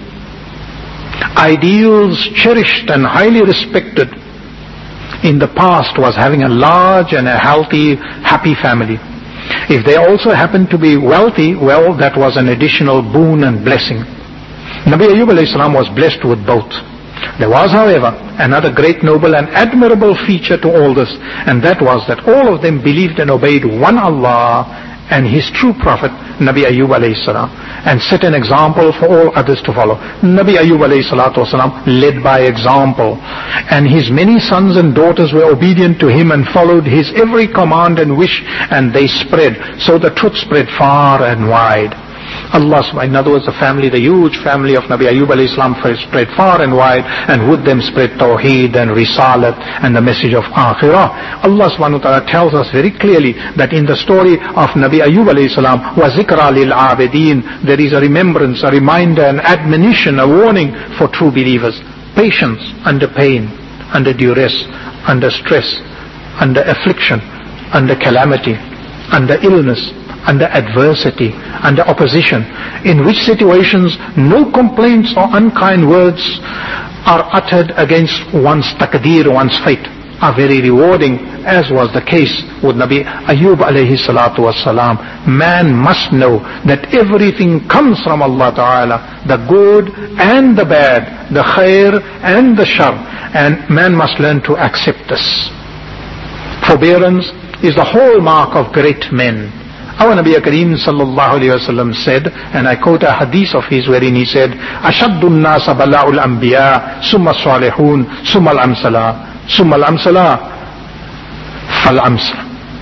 ideals cherished and highly respected in the past was having a large and a healthy, happy family. If they also happened to be wealthy, well, that was an additional boon and blessing. Nabi Ayyub alayhi salam was blessed with both. There was, however, another great, noble and admirable feature to all this, and that was that all of them believed and obeyed one Allah and His true prophet, Nabi Ayyub alayhi salam, and set an example for all others to follow. Nabi Ayyub alayhi salatu wasalam led by example, and his many sons and daughters were obedient to him and followed his every command and wish, and they spread. So the truth spread far and wide. Allah, in other words, the family, the huge family of Nabi Ayyub alayhi salam spread far and wide, and with them spread Tawheed and Risalat and the message of Akhirah. Allah subhanahu wa ta'ala tells us very clearly that in the story of Nabi Ayyub alayhi salam, وَذِكْرَى لِلْعَابِدِينَ, there is a remembrance, a reminder, an admonition, a warning for true believers. Patience under pain, under duress, under stress, under affliction, under calamity, under illness, under adversity, under opposition, in which situations no complaints or unkind words are uttered against one's taqdeer, one's fate, are very rewarding, as was the case with Nabi Ayyub alayhi salatu wassalam. Man must know that everything comes from Allah Ta'ala, the good and the bad, the khair and the shar, and man must learn to accept this. Forbearance is the hallmark of great men. Our Nabi Kareem sallallahu alayhi wa sallam said, and I quote a hadith of his wherein he said, أَشَدُّ النَّاسَ بَلَاءُ الْأَنْبِيَاءِ ثُمَّ الصَّالِحُونَ ثُمَّ الْأَمْثَلَةُ ثُمَّ الْأَمْثَلَةُ فَالْأَمْثَلَةُ.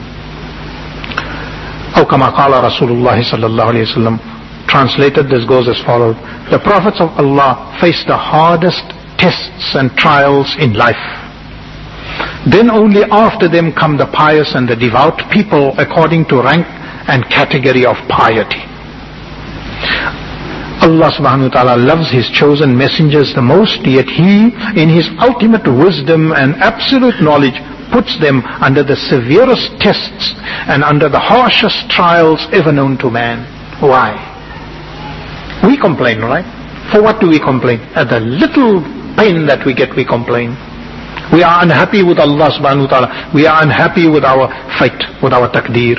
أو كما قال رسول الله صلى الله عليه وسلم. Translated, this goes as follows: the prophets of Allah faced the hardest tests and trials in life. Then only after them come the pious and the devout people according to rank and category of piety. Allah subhanahu wa ta'ala loves His chosen messengers the most, yet He, in His ultimate wisdom and absolute knowledge, puts them under the severest tests and under the harshest trials ever known to man. Why? We complain, right? For what do we complain? At the little pain that we get, we complain. We are unhappy with Allah subhanahu wa ta'ala. We are unhappy with our fate, with our taqdeer.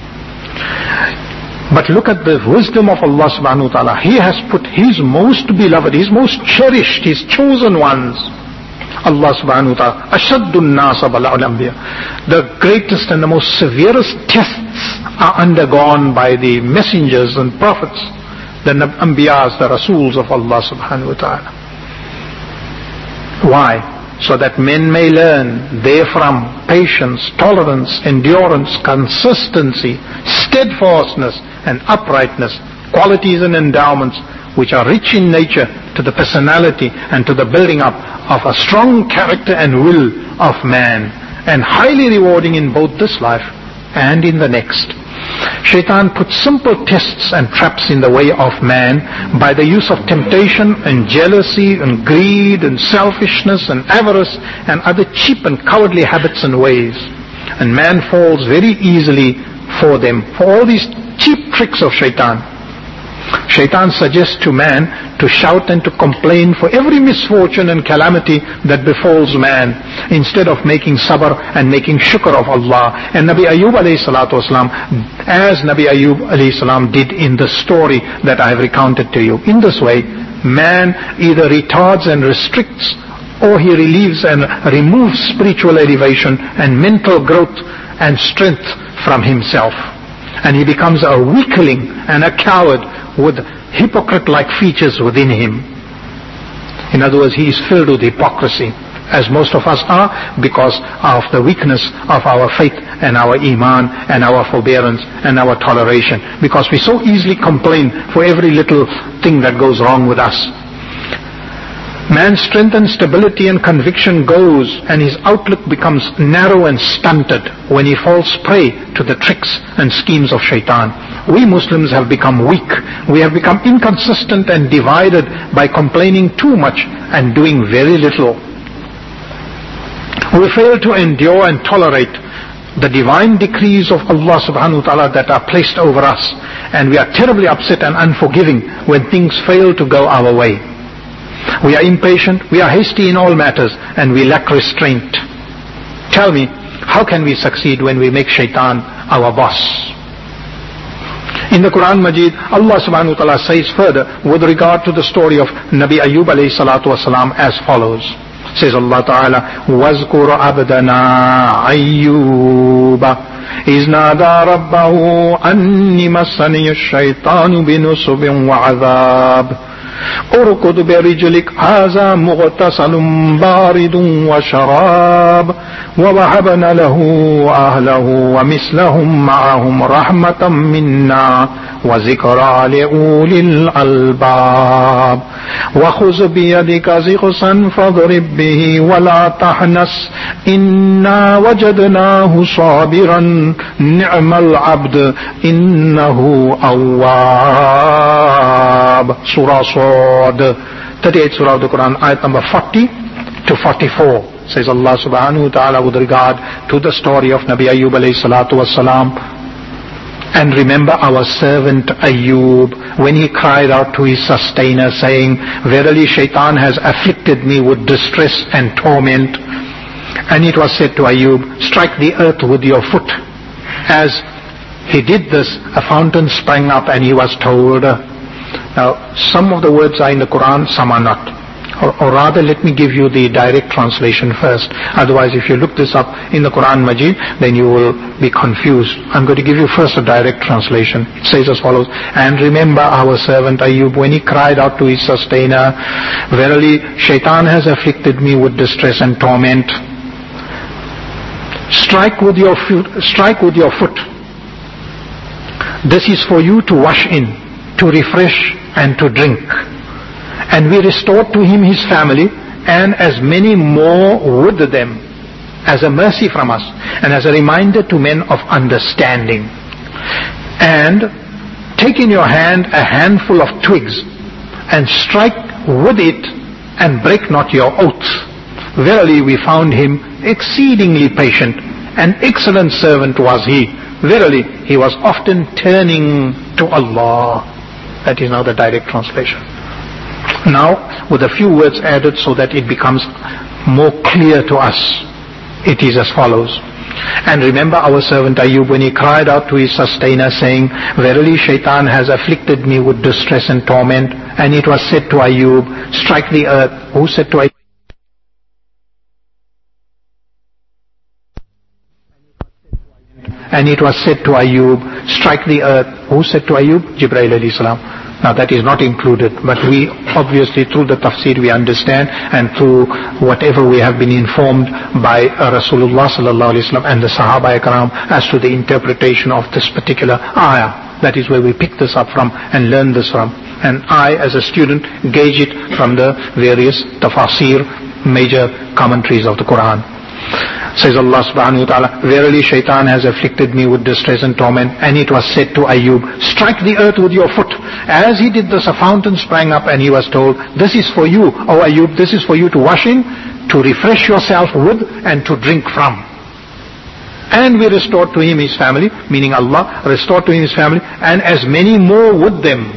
But look at the wisdom of Allah subhanahu wa ta'ala. He has put His most beloved, His most cherished, His chosen ones. Allah subhanahu wa ta'ala, أَشَدُّ النَّاسَ بَلَاءُ الْأَنْبِيَاءِ. The greatest and the most severest tests are undergone by the messengers and prophets, the Anbiyas, the Rasuls of Allah subhanahu wa ta'ala. Why? So that men may learn therefrom patience, tolerance, endurance, consistency, steadfastness and uprightness, qualities and endowments which are rich in nature, to the personality and to the building up of a strong character and will of man, and highly rewarding in both this life and in the next. Shaitan puts simple tests and traps in the way of man by the use of temptation and jealousy and greed and selfishness and avarice and other cheap and cowardly habits and ways. And man falls very easily for them, for all these cheap tricks of shaitan. Shaitan suggests to man to shout and to complain for every misfortune and calamity that befalls man, instead of making sabr and making shukr of Allah. And Nabi Ayyub alayhi salatu wasalam, as Nabi Ayyub alayhi salam did in the story that I have recounted to you. In this way, man either retards and restricts, or he relieves and removes spiritual elevation and mental growth and strength from himself. And he becomes a weakling and a coward with hypocrite-like features within him. In other words, he is filled with hypocrisy, as most of us are, because of the weakness of our faith and our iman and our forbearance and our toleration, because we so easily complain for every little thing that goes wrong with us. Man's strength and stability and conviction goes, and his outlook becomes narrow and stunted when he falls prey to the tricks and schemes of shaitan. We Muslims have become weak. We have become inconsistent and divided by complaining too much and doing very little. We fail to endure and tolerate the divine decrees of Allah subhanahu wa ta'ala that are placed over us, and we are terribly upset and unforgiving when things fail to go our way. We are impatient, we are hasty in all matters, and we lack restraint. Tell me, how can we succeed when we make shaitan our boss? In the Quran Majid, Allah subhanahu wa ta'ala says further with regard to the story of Nabi Ayyub alayhi salatu wasalam as follows. Says Allah Ta'ala, وَاذْكُرْ عَبْدَنَا أَيُّوبَ إِذْ نَادَى رَبَّهُ أَنِّي مَسَّنِيَ الشَّيْطَانُ بِنُصُبٍ وَعَذَابٍ اركض برجلك هذا مغتسل بارد وشراب ووهبنا له أهله ومثلهم معهم رحمة منا وذكرى لأولي الألباب وخذ بيدك ضغثا فاضرب به ولا تحنث إنا وجدناه صابرا نعم العبد إنه أواب. Surah Swad, thirty-eighth Surah of the Quran, ayat number forty to forty-four. Says Allah subhanahu wa ta'ala with regard to the story of Nabi Ayyub alayhi salatu wassalam. And remember our servant Ayyub, when he cried out to his sustainer saying, verily shaitan has afflicted me with distress and torment. And it was said to Ayyub, strike the earth with your foot. As he did this, a fountain sprang up and he was told. Now, some of the words are in the Quran, some are not. Or, or rather, let me give you the direct translation first. Otherwise, if you look this up in the Quran Majid, then you will be confused. I'm going to give you first a direct translation. It says as follows, and remember our servant Ayyub when he cried out to his sustainer, verily shaitan has afflicted me with distress and torment. Strike with your foot, strike with your foot. This is for you to wash in, to refresh and to drink. And we restored to him his family and as many more with them, as a mercy from us and as a reminder to men of understanding. And take in your hand a handful of twigs and strike with it and break not your oaths. Verily we found him exceedingly patient, an excellent servant was he. Verily he was often turning to Allah. That is now the direct translation. Now, with a few words added so that it becomes more clear to us, it is as follows. And remember our servant Ayyub when he cried out to his sustainer saying, verily shaitan has afflicted me with distress and torment. And it was said to Ayyub, strike the earth. Who said to Ayyub? And it was said to Ayyub, strike the earth. Who said to Ayyub? Jibreel alayhi salam. Now that is not included, but we obviously through the tafsir we understand, and through whatever we have been informed by uh, Rasulullah sallallahu alaihi wasallam and the Sahaba Ikram as to the interpretation of this particular ayah. That is where we pick this up from and learn this from. And I, as a student, gauge it from the various tafasir, major commentaries of the Quran. Says Allah subhanahu wa ta'ala, verily shaitan has afflicted me with distress and torment. And it was said to Ayub, strike the earth with your foot. As he did this, a fountain sprang up, and he was told, this is for you, O Ayub, this is for you to wash in, to refresh yourself with, and to drink from. And we restored to him his family, meaning Allah restored to him his family, and as many more with them,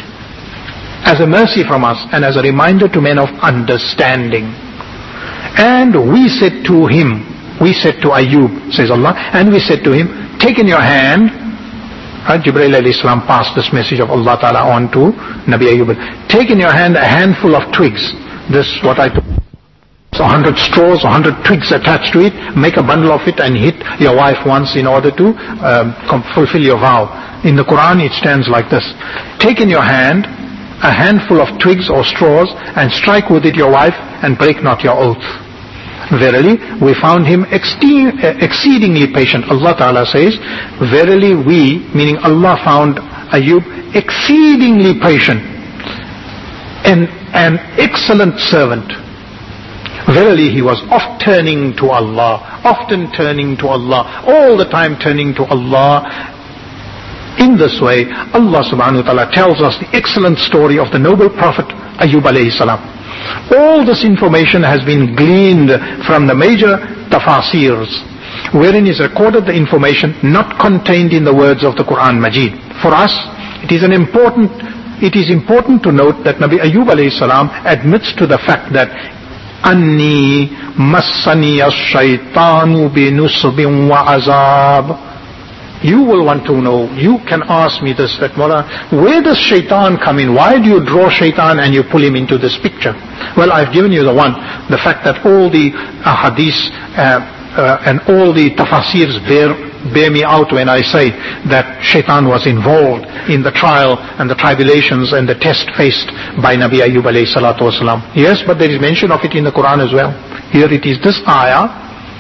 as a mercy from us, and as a reminder to men of understanding. And we said to him, we said to Ayub, says Allah, and we said to him, take in your hand, right, Jibreel alayhi salam passed this message of Allah Ta'ala on to Nabi Ayub, take in your hand a handful of twigs. This what I took. So a hundred straws, a hundred twigs attached to it, make a bundle of it and hit your wife once in order to um, fulfill your vow. In the Quran it stands like this. Take in your hand a handful of twigs or straws and strike with it your wife and break not your oath. Verily, we found him exceedingly patient. Allah Ta'ala says, verily we, meaning Allah found Ayub exceedingly patient and an excellent servant. Verily he was oft turning to Allah, often turning to Allah, all the time turning to Allah. In this way, Allah subhanahu wa ta'ala tells us the excellent story of the noble Prophet Ayub alayhi salam. All this information has been gleaned from the major tafasirs, wherein is recorded the information not contained in the words of the Quran Majid. For us, it is an important, it is important to note that Nabi Ayub alayhi salam admits to the fact that Anni massani ash-shaytanu binusbin wa azab. You will want to know, you can ask me this, that Mullah, where does shaitan come in? Why do you draw shaitan and you pull him into this picture? Well, I've given you the one, the fact that all the uh, hadiths uh, uh, and all the tafasirs bear, bear me out when I say that shaitan was involved in the trial and the tribulations and the test faced by Nabi Ayub alayhi salatu wasalam. Yes, but there is mention of it in the Quran as well. Here it is this ayah,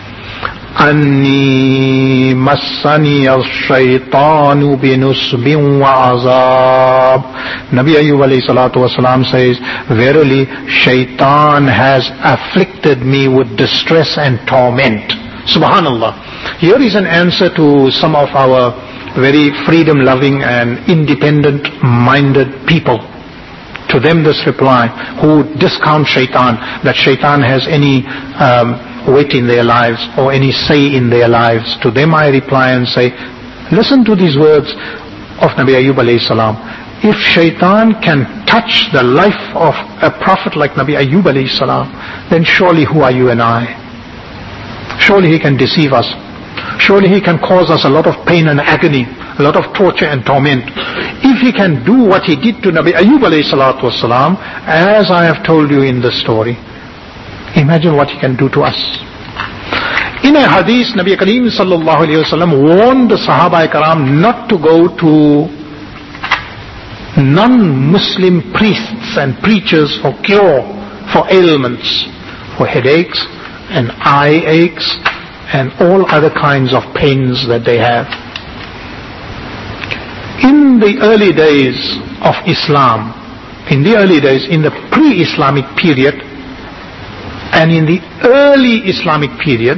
Anni massani al-shaytanu binusbin wa azab. Nabi Ayub alayhi salatu wasalam says, verily shaitan has afflicted me with distress and torment. Subhanallah. Here is an answer to some of our very freedom-loving and independent-minded people. To them this reply, who discount shaitan, that shaitan has any um, weight in their lives or any say in their lives. To them I reply and say, listen to these words of Nabi Ayub alayhi salam. If shaitan can touch the life of a prophet like Nabi Ayub alayhi salam, then surely who are you and I? Surely he can deceive us. Surely he can cause us a lot of pain and agony, a lot of torture and torment. If he can do what he did to Nabi Ayub alayhi salatu wasalam, as I have told you in this story, imagine what he can do to us. In a hadith, Nabi Kareem sallallahu alayhi wasallam warned the Sahaba Karam not to go to non-Muslim priests and preachers for cure, for ailments, for headaches and eye aches and all other kinds of pains that they have. In the early days of Islam, in the early days, in the pre-Islamic period, and in the early Islamic period,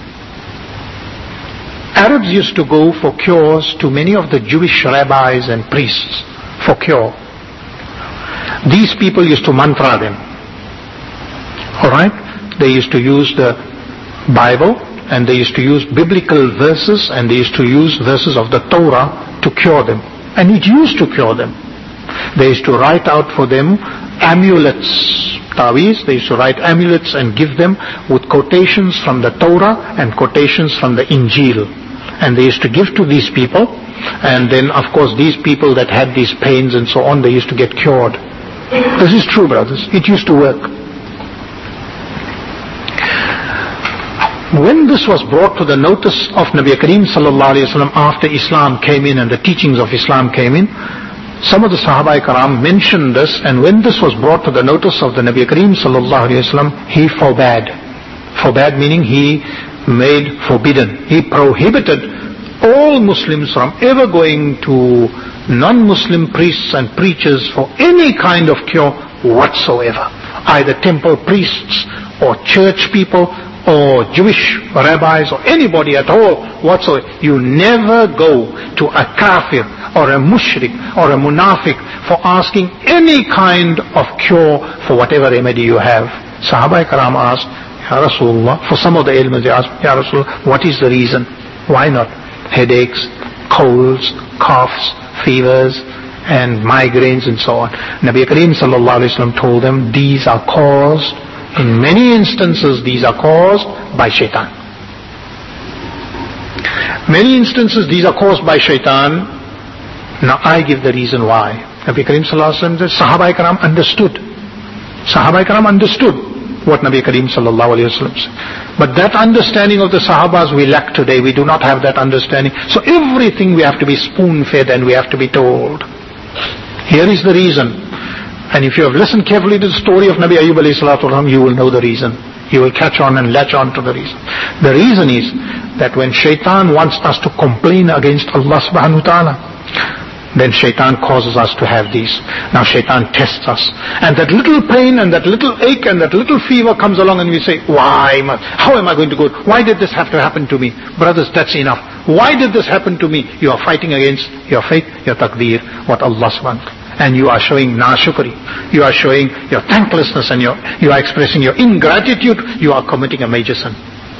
Arabs used to go for cures to many of the Jewish rabbis and priests for cure. These people used to mantra them. Alright? They used to use the Bible, and they used to use biblical verses, and they used to use verses of the Torah to cure them. And it used to cure them. They used to write out for them amulets, taweez. They used to write amulets and give them with quotations from the Torah and quotations from the Injil. And they used to give to these people, and then of course these people that had these pains and so on, they used to get cured. This is true, brothers. It used to work. When this was brought to the notice of Nabi Kareem sallallahu alayhi wa sallam after Islam came in and the teachings of Islam came in, some of the Sahaba Karam mentioned this, and when this was brought to the notice of the Nabi Kareem sallallahu alayhi wa sallam, he forbade. Forbade meaning he made forbidden. He prohibited all Muslims from ever going to non-Muslim priests and preachers for any kind of cure whatsoever. Either temple priests or church people or Jewish rabbis or anybody at all whatsoever. You never go to a kafir or a mushrik or a munafiq for asking any kind of cure for whatever remedy you have. Sahaba Karam asked, Ya Rasulullah, for some of the ailments they asked, Ya Rasulullah, what is the reason? Why not? Headaches, colds, coughs, fevers, and migraines and so on. Nabi Kareem sallallahu alayhi wa sallam told them, these are caused, in many instances these are caused by shaitan. Many instances these are caused by shaitan. Now I give the reason why. Nabi Kareem sallallahu alayhi wa sallam said, Sahaba Karam understood. Sahaba Karam understood what Nabi Kareem sallallahu alayhi wa sallam said. But that understanding of the Sahabas we lack today. We do not have that understanding. So everything we have to be spoon-fed and we have to be told. Here is the reason. And if you have listened carefully to the story of Nabi Ayyub alayhi salatu wasalam, you will know the reason. You will catch on and latch on to the reason. The reason is that when shaitan wants us to complain against Allah subhanahu wa ta'ala, then shaitan causes us to have these. Now shaitan tests us. And that little pain and that little ache and that little fever comes along and we say, why? How am I going to go? Why did this have to happen to me? Brothers, that's enough. Why did this happen to me? You are fighting against your faith, your taqdeer, what Allah subhanahu wa ta'ala. And you are showing nashukri. You are showing your thanklessness and your, you are expressing your ingratitude. You are committing a major sin.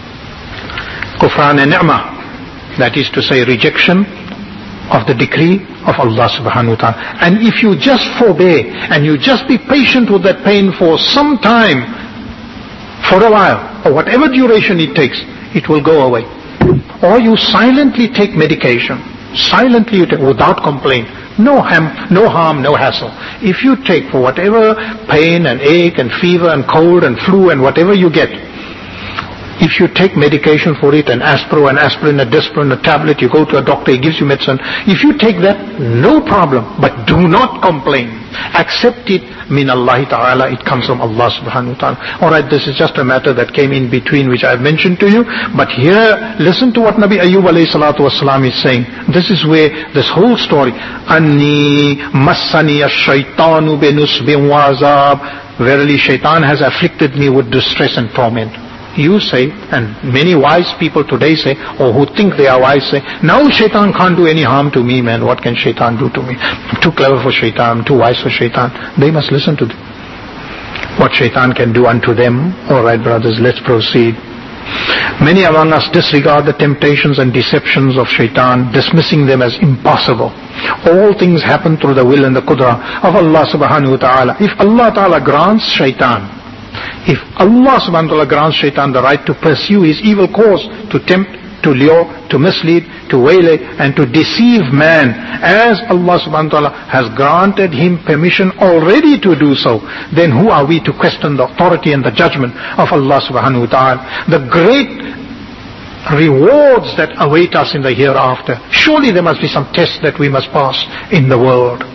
Kufran and ni'mah. That is to say rejection of the decree of Allah subhanahu wa ta'ala. And if you just forbear and you just be patient with that pain for some time, for a while, or whatever duration it takes, it will go away. Or you silently take medication. Silently you take, without complaint. No harm, no harm, no hassle. If you take for whatever pain and ache and fever and cold and flu and whatever you get, if you take medication for it, an aspro, an aspirin, a dispirin, a tablet, you go to a doctor, he gives you medicine. If you take that, no problem. But do not complain. Accept it min Allah ta'ala. It comes from Allah subhanahu wa ta'ala. Alright, this is just a matter that came in between which I have mentioned to you. But here, listen to what Nabi Ayyub alayhi salatu wasalam is saying. This is where this whole story. Anni massani ash-shaytanu binusbin wa azab. Verily shaitan has afflicted me with distress and torment. You say, and many wise people today say, or who think they are wise say, no, shaitan can't do any harm to me, man. What can shaitan do to me? I'm too clever for shaitan, I'm too wise for shaitan. They must listen to them. What shaitan can do unto them. Alright brothers, let's proceed. Many among us disregard the temptations and deceptions of shaitan, dismissing them as impossible. All things happen through the will and the qudra of Allah subhanahu wa ta'ala. If Allah ta'ala grants shaitan, if Allah subhanahu wa ta'ala grants shaitan the right to pursue his evil cause, to tempt, to lure, to mislead, to waylay, and to deceive man, as Allah subhanahu wa ta'ala has granted him permission already to do so, then who are we to question the authority and the judgment of Allah subhanahu wa ta'ala? The great rewards that await us in the hereafter. Surely there must be some tests that we must pass in the world.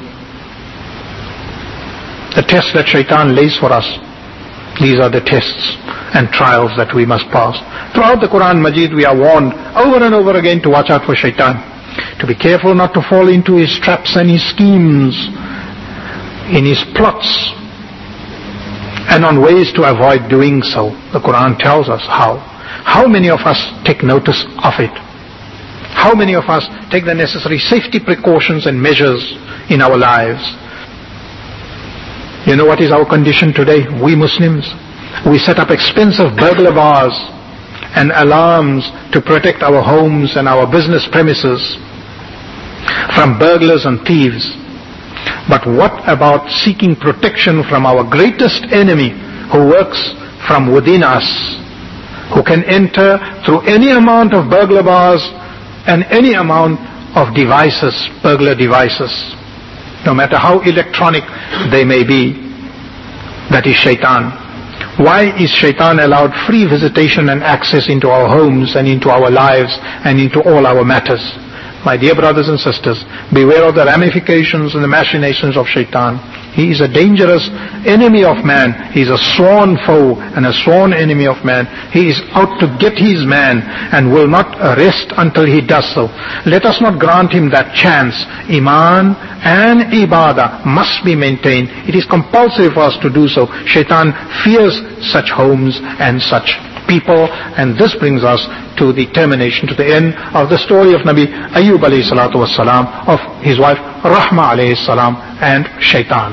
The tests that shaitan lays for us. These are the tests and trials that we must pass. Throughout the Quran Majid we are warned over and over again to watch out for shaitan. To be careful not to fall into his traps and his schemes, in his plots, and on ways to avoid doing so. The Quran tells us how. How many of us take notice of it? How many of us take the necessary safety precautions and measures in our lives? You know what is our condition today? We Muslims, we set up expensive burglar bars and alarms to protect our homes and our business premises from burglars and thieves. But what about seeking protection from our greatest enemy who works from within us, who can enter through any amount of burglar bars and any amount of devices, burglar devices, no matter how electronic they may be? That is shaitan. Why is shaitan allowed free visitation and access into our homes and into our lives and into all our matters? My dear brothers and sisters, beware of the ramifications and the machinations of shaitan. He is a dangerous enemy of man. He is a sworn foe and a sworn enemy of man. He is out to get his man and will not rest until he does so. Let us not grant him that chance. Iman and ibadah must be maintained. It is compulsory for us to do so. Shaitan fears such homes and such people, and this brings us to the termination, to the end of the story of Nabi Ayyub alayhi salatu wassalam, of his wife Rahma alayhi salam, and Shaitan.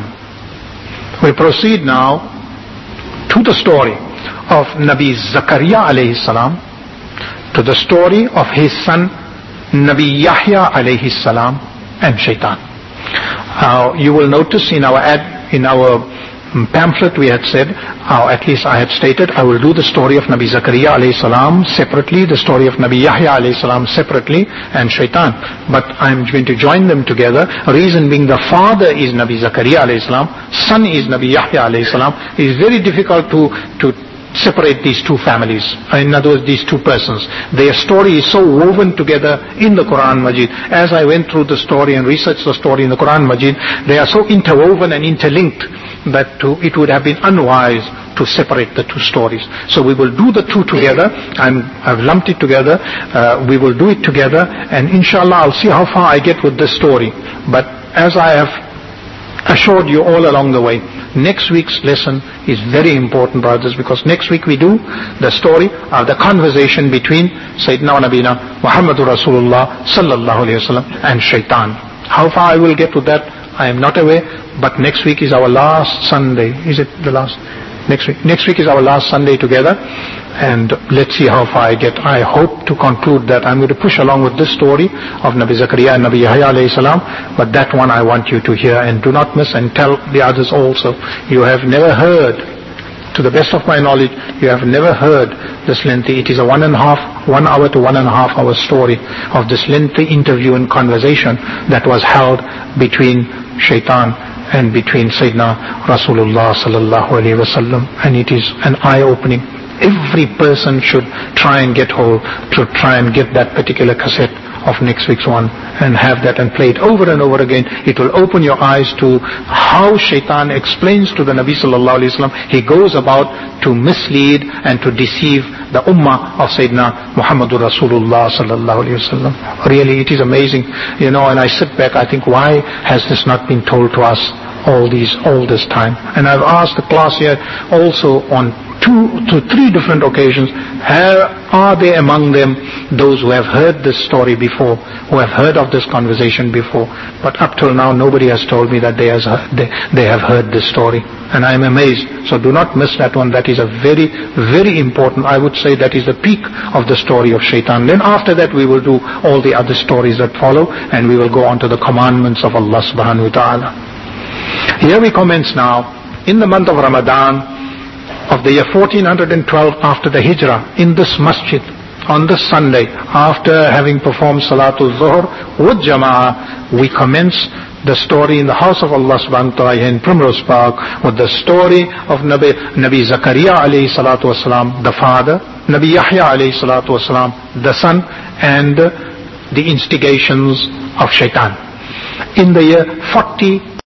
We proceed now to the story of Nabi Zakaria alayhi salam, to the story of his son Nabi Yahya alayhi salam, and Shaitan. Uh, you will notice in our ad, in our pamphlet we had said, or at least I had stated, I will do the story of Nabi Zakaria alayhi salam separately, the story of Nabi Yahya alayhi salam separately, and Shaitan. But I am going to join them together. Reason being, the father is Nabi Zakaria alayhi salam, son is Nabi Yahya alayhi salam. It is very difficult to to separate these two families. In other words, these two persons. Their story is so woven together in the Quran Majid. As I went through the story and researched the story in the Quran Majid, they are so interwoven and interlinked that to, it would have been unwise to separate the two stories. So we will do the two together. I'm, I've lumped it together. Uh, we will do it together, and inshallah I'll see how far I get with this story. But as I have assured you all along the way, next week's lesson is very important, brothers, because next week we do the story of the conversation between Sayyidina Nabina Muhammadur Rasulullah sallallahu alayhi wa sallam and Shaitan. How far I will get to that, I am not aware, but next week is our last Sunday. Is it the last? Next week. Next week is our last Sunday together, and let's see how far I get. I hope to conclude that. I'm going to push along with this story of Nabi Zakaria and Nabi Yahya alayhi salam, but that one I want you to hear, and do not miss, and tell the others also. You have never heard, to the best of my knowledge, you have never heard this lengthy. It is a one and a half, one hour to one and a half hour story of this lengthy interview and conversation that was held between Shaitan and between Sayyidina Rasulullah sallallahu alaihi wasallam, and it is an eye-opening. Every person should try and get hold, to try and get that particular cassette of next week's one and have that and play it over and over again. It will open your eyes to how Shaitan explains to the Nabi sallallahu alaihi wasallam. He goes about to mislead and to deceive the ummah of Sayyidina Muhammadur Rasulullah sallallahu alaihi wasallam. Really, it is amazing, you know. And I sit back, I think, why has this not been told to us all these all this time? And I've asked the class here also on two to three different occasions, are there among them those who have heard this story before, who have heard of this conversation before? But up till now nobody has told me that they, has, they, they have heard this story, and I am amazed. So do not miss that one. That is a very, very important, I would say that is the peak of the story of Shaitan. Then after that we will do all the other stories that follow, and we will go on to the commandments of Allah subhanahu wa ta'ala. Here we commence now in the month of Ramadan of the year fourteen twelve after the Hijrah, in this masjid, on this Sunday, after having performed Salatul Zuhr with Jama'ah, we commence the story in the house of Allah subhanahu wa ta'ala in Primrose Park with the story of Nabi, Nabi Zakaria alayhi salatu wasalam, the father, Nabi Yahya alayhi salatu wasalam, the son, and the instigations of Shaitan. In the year forty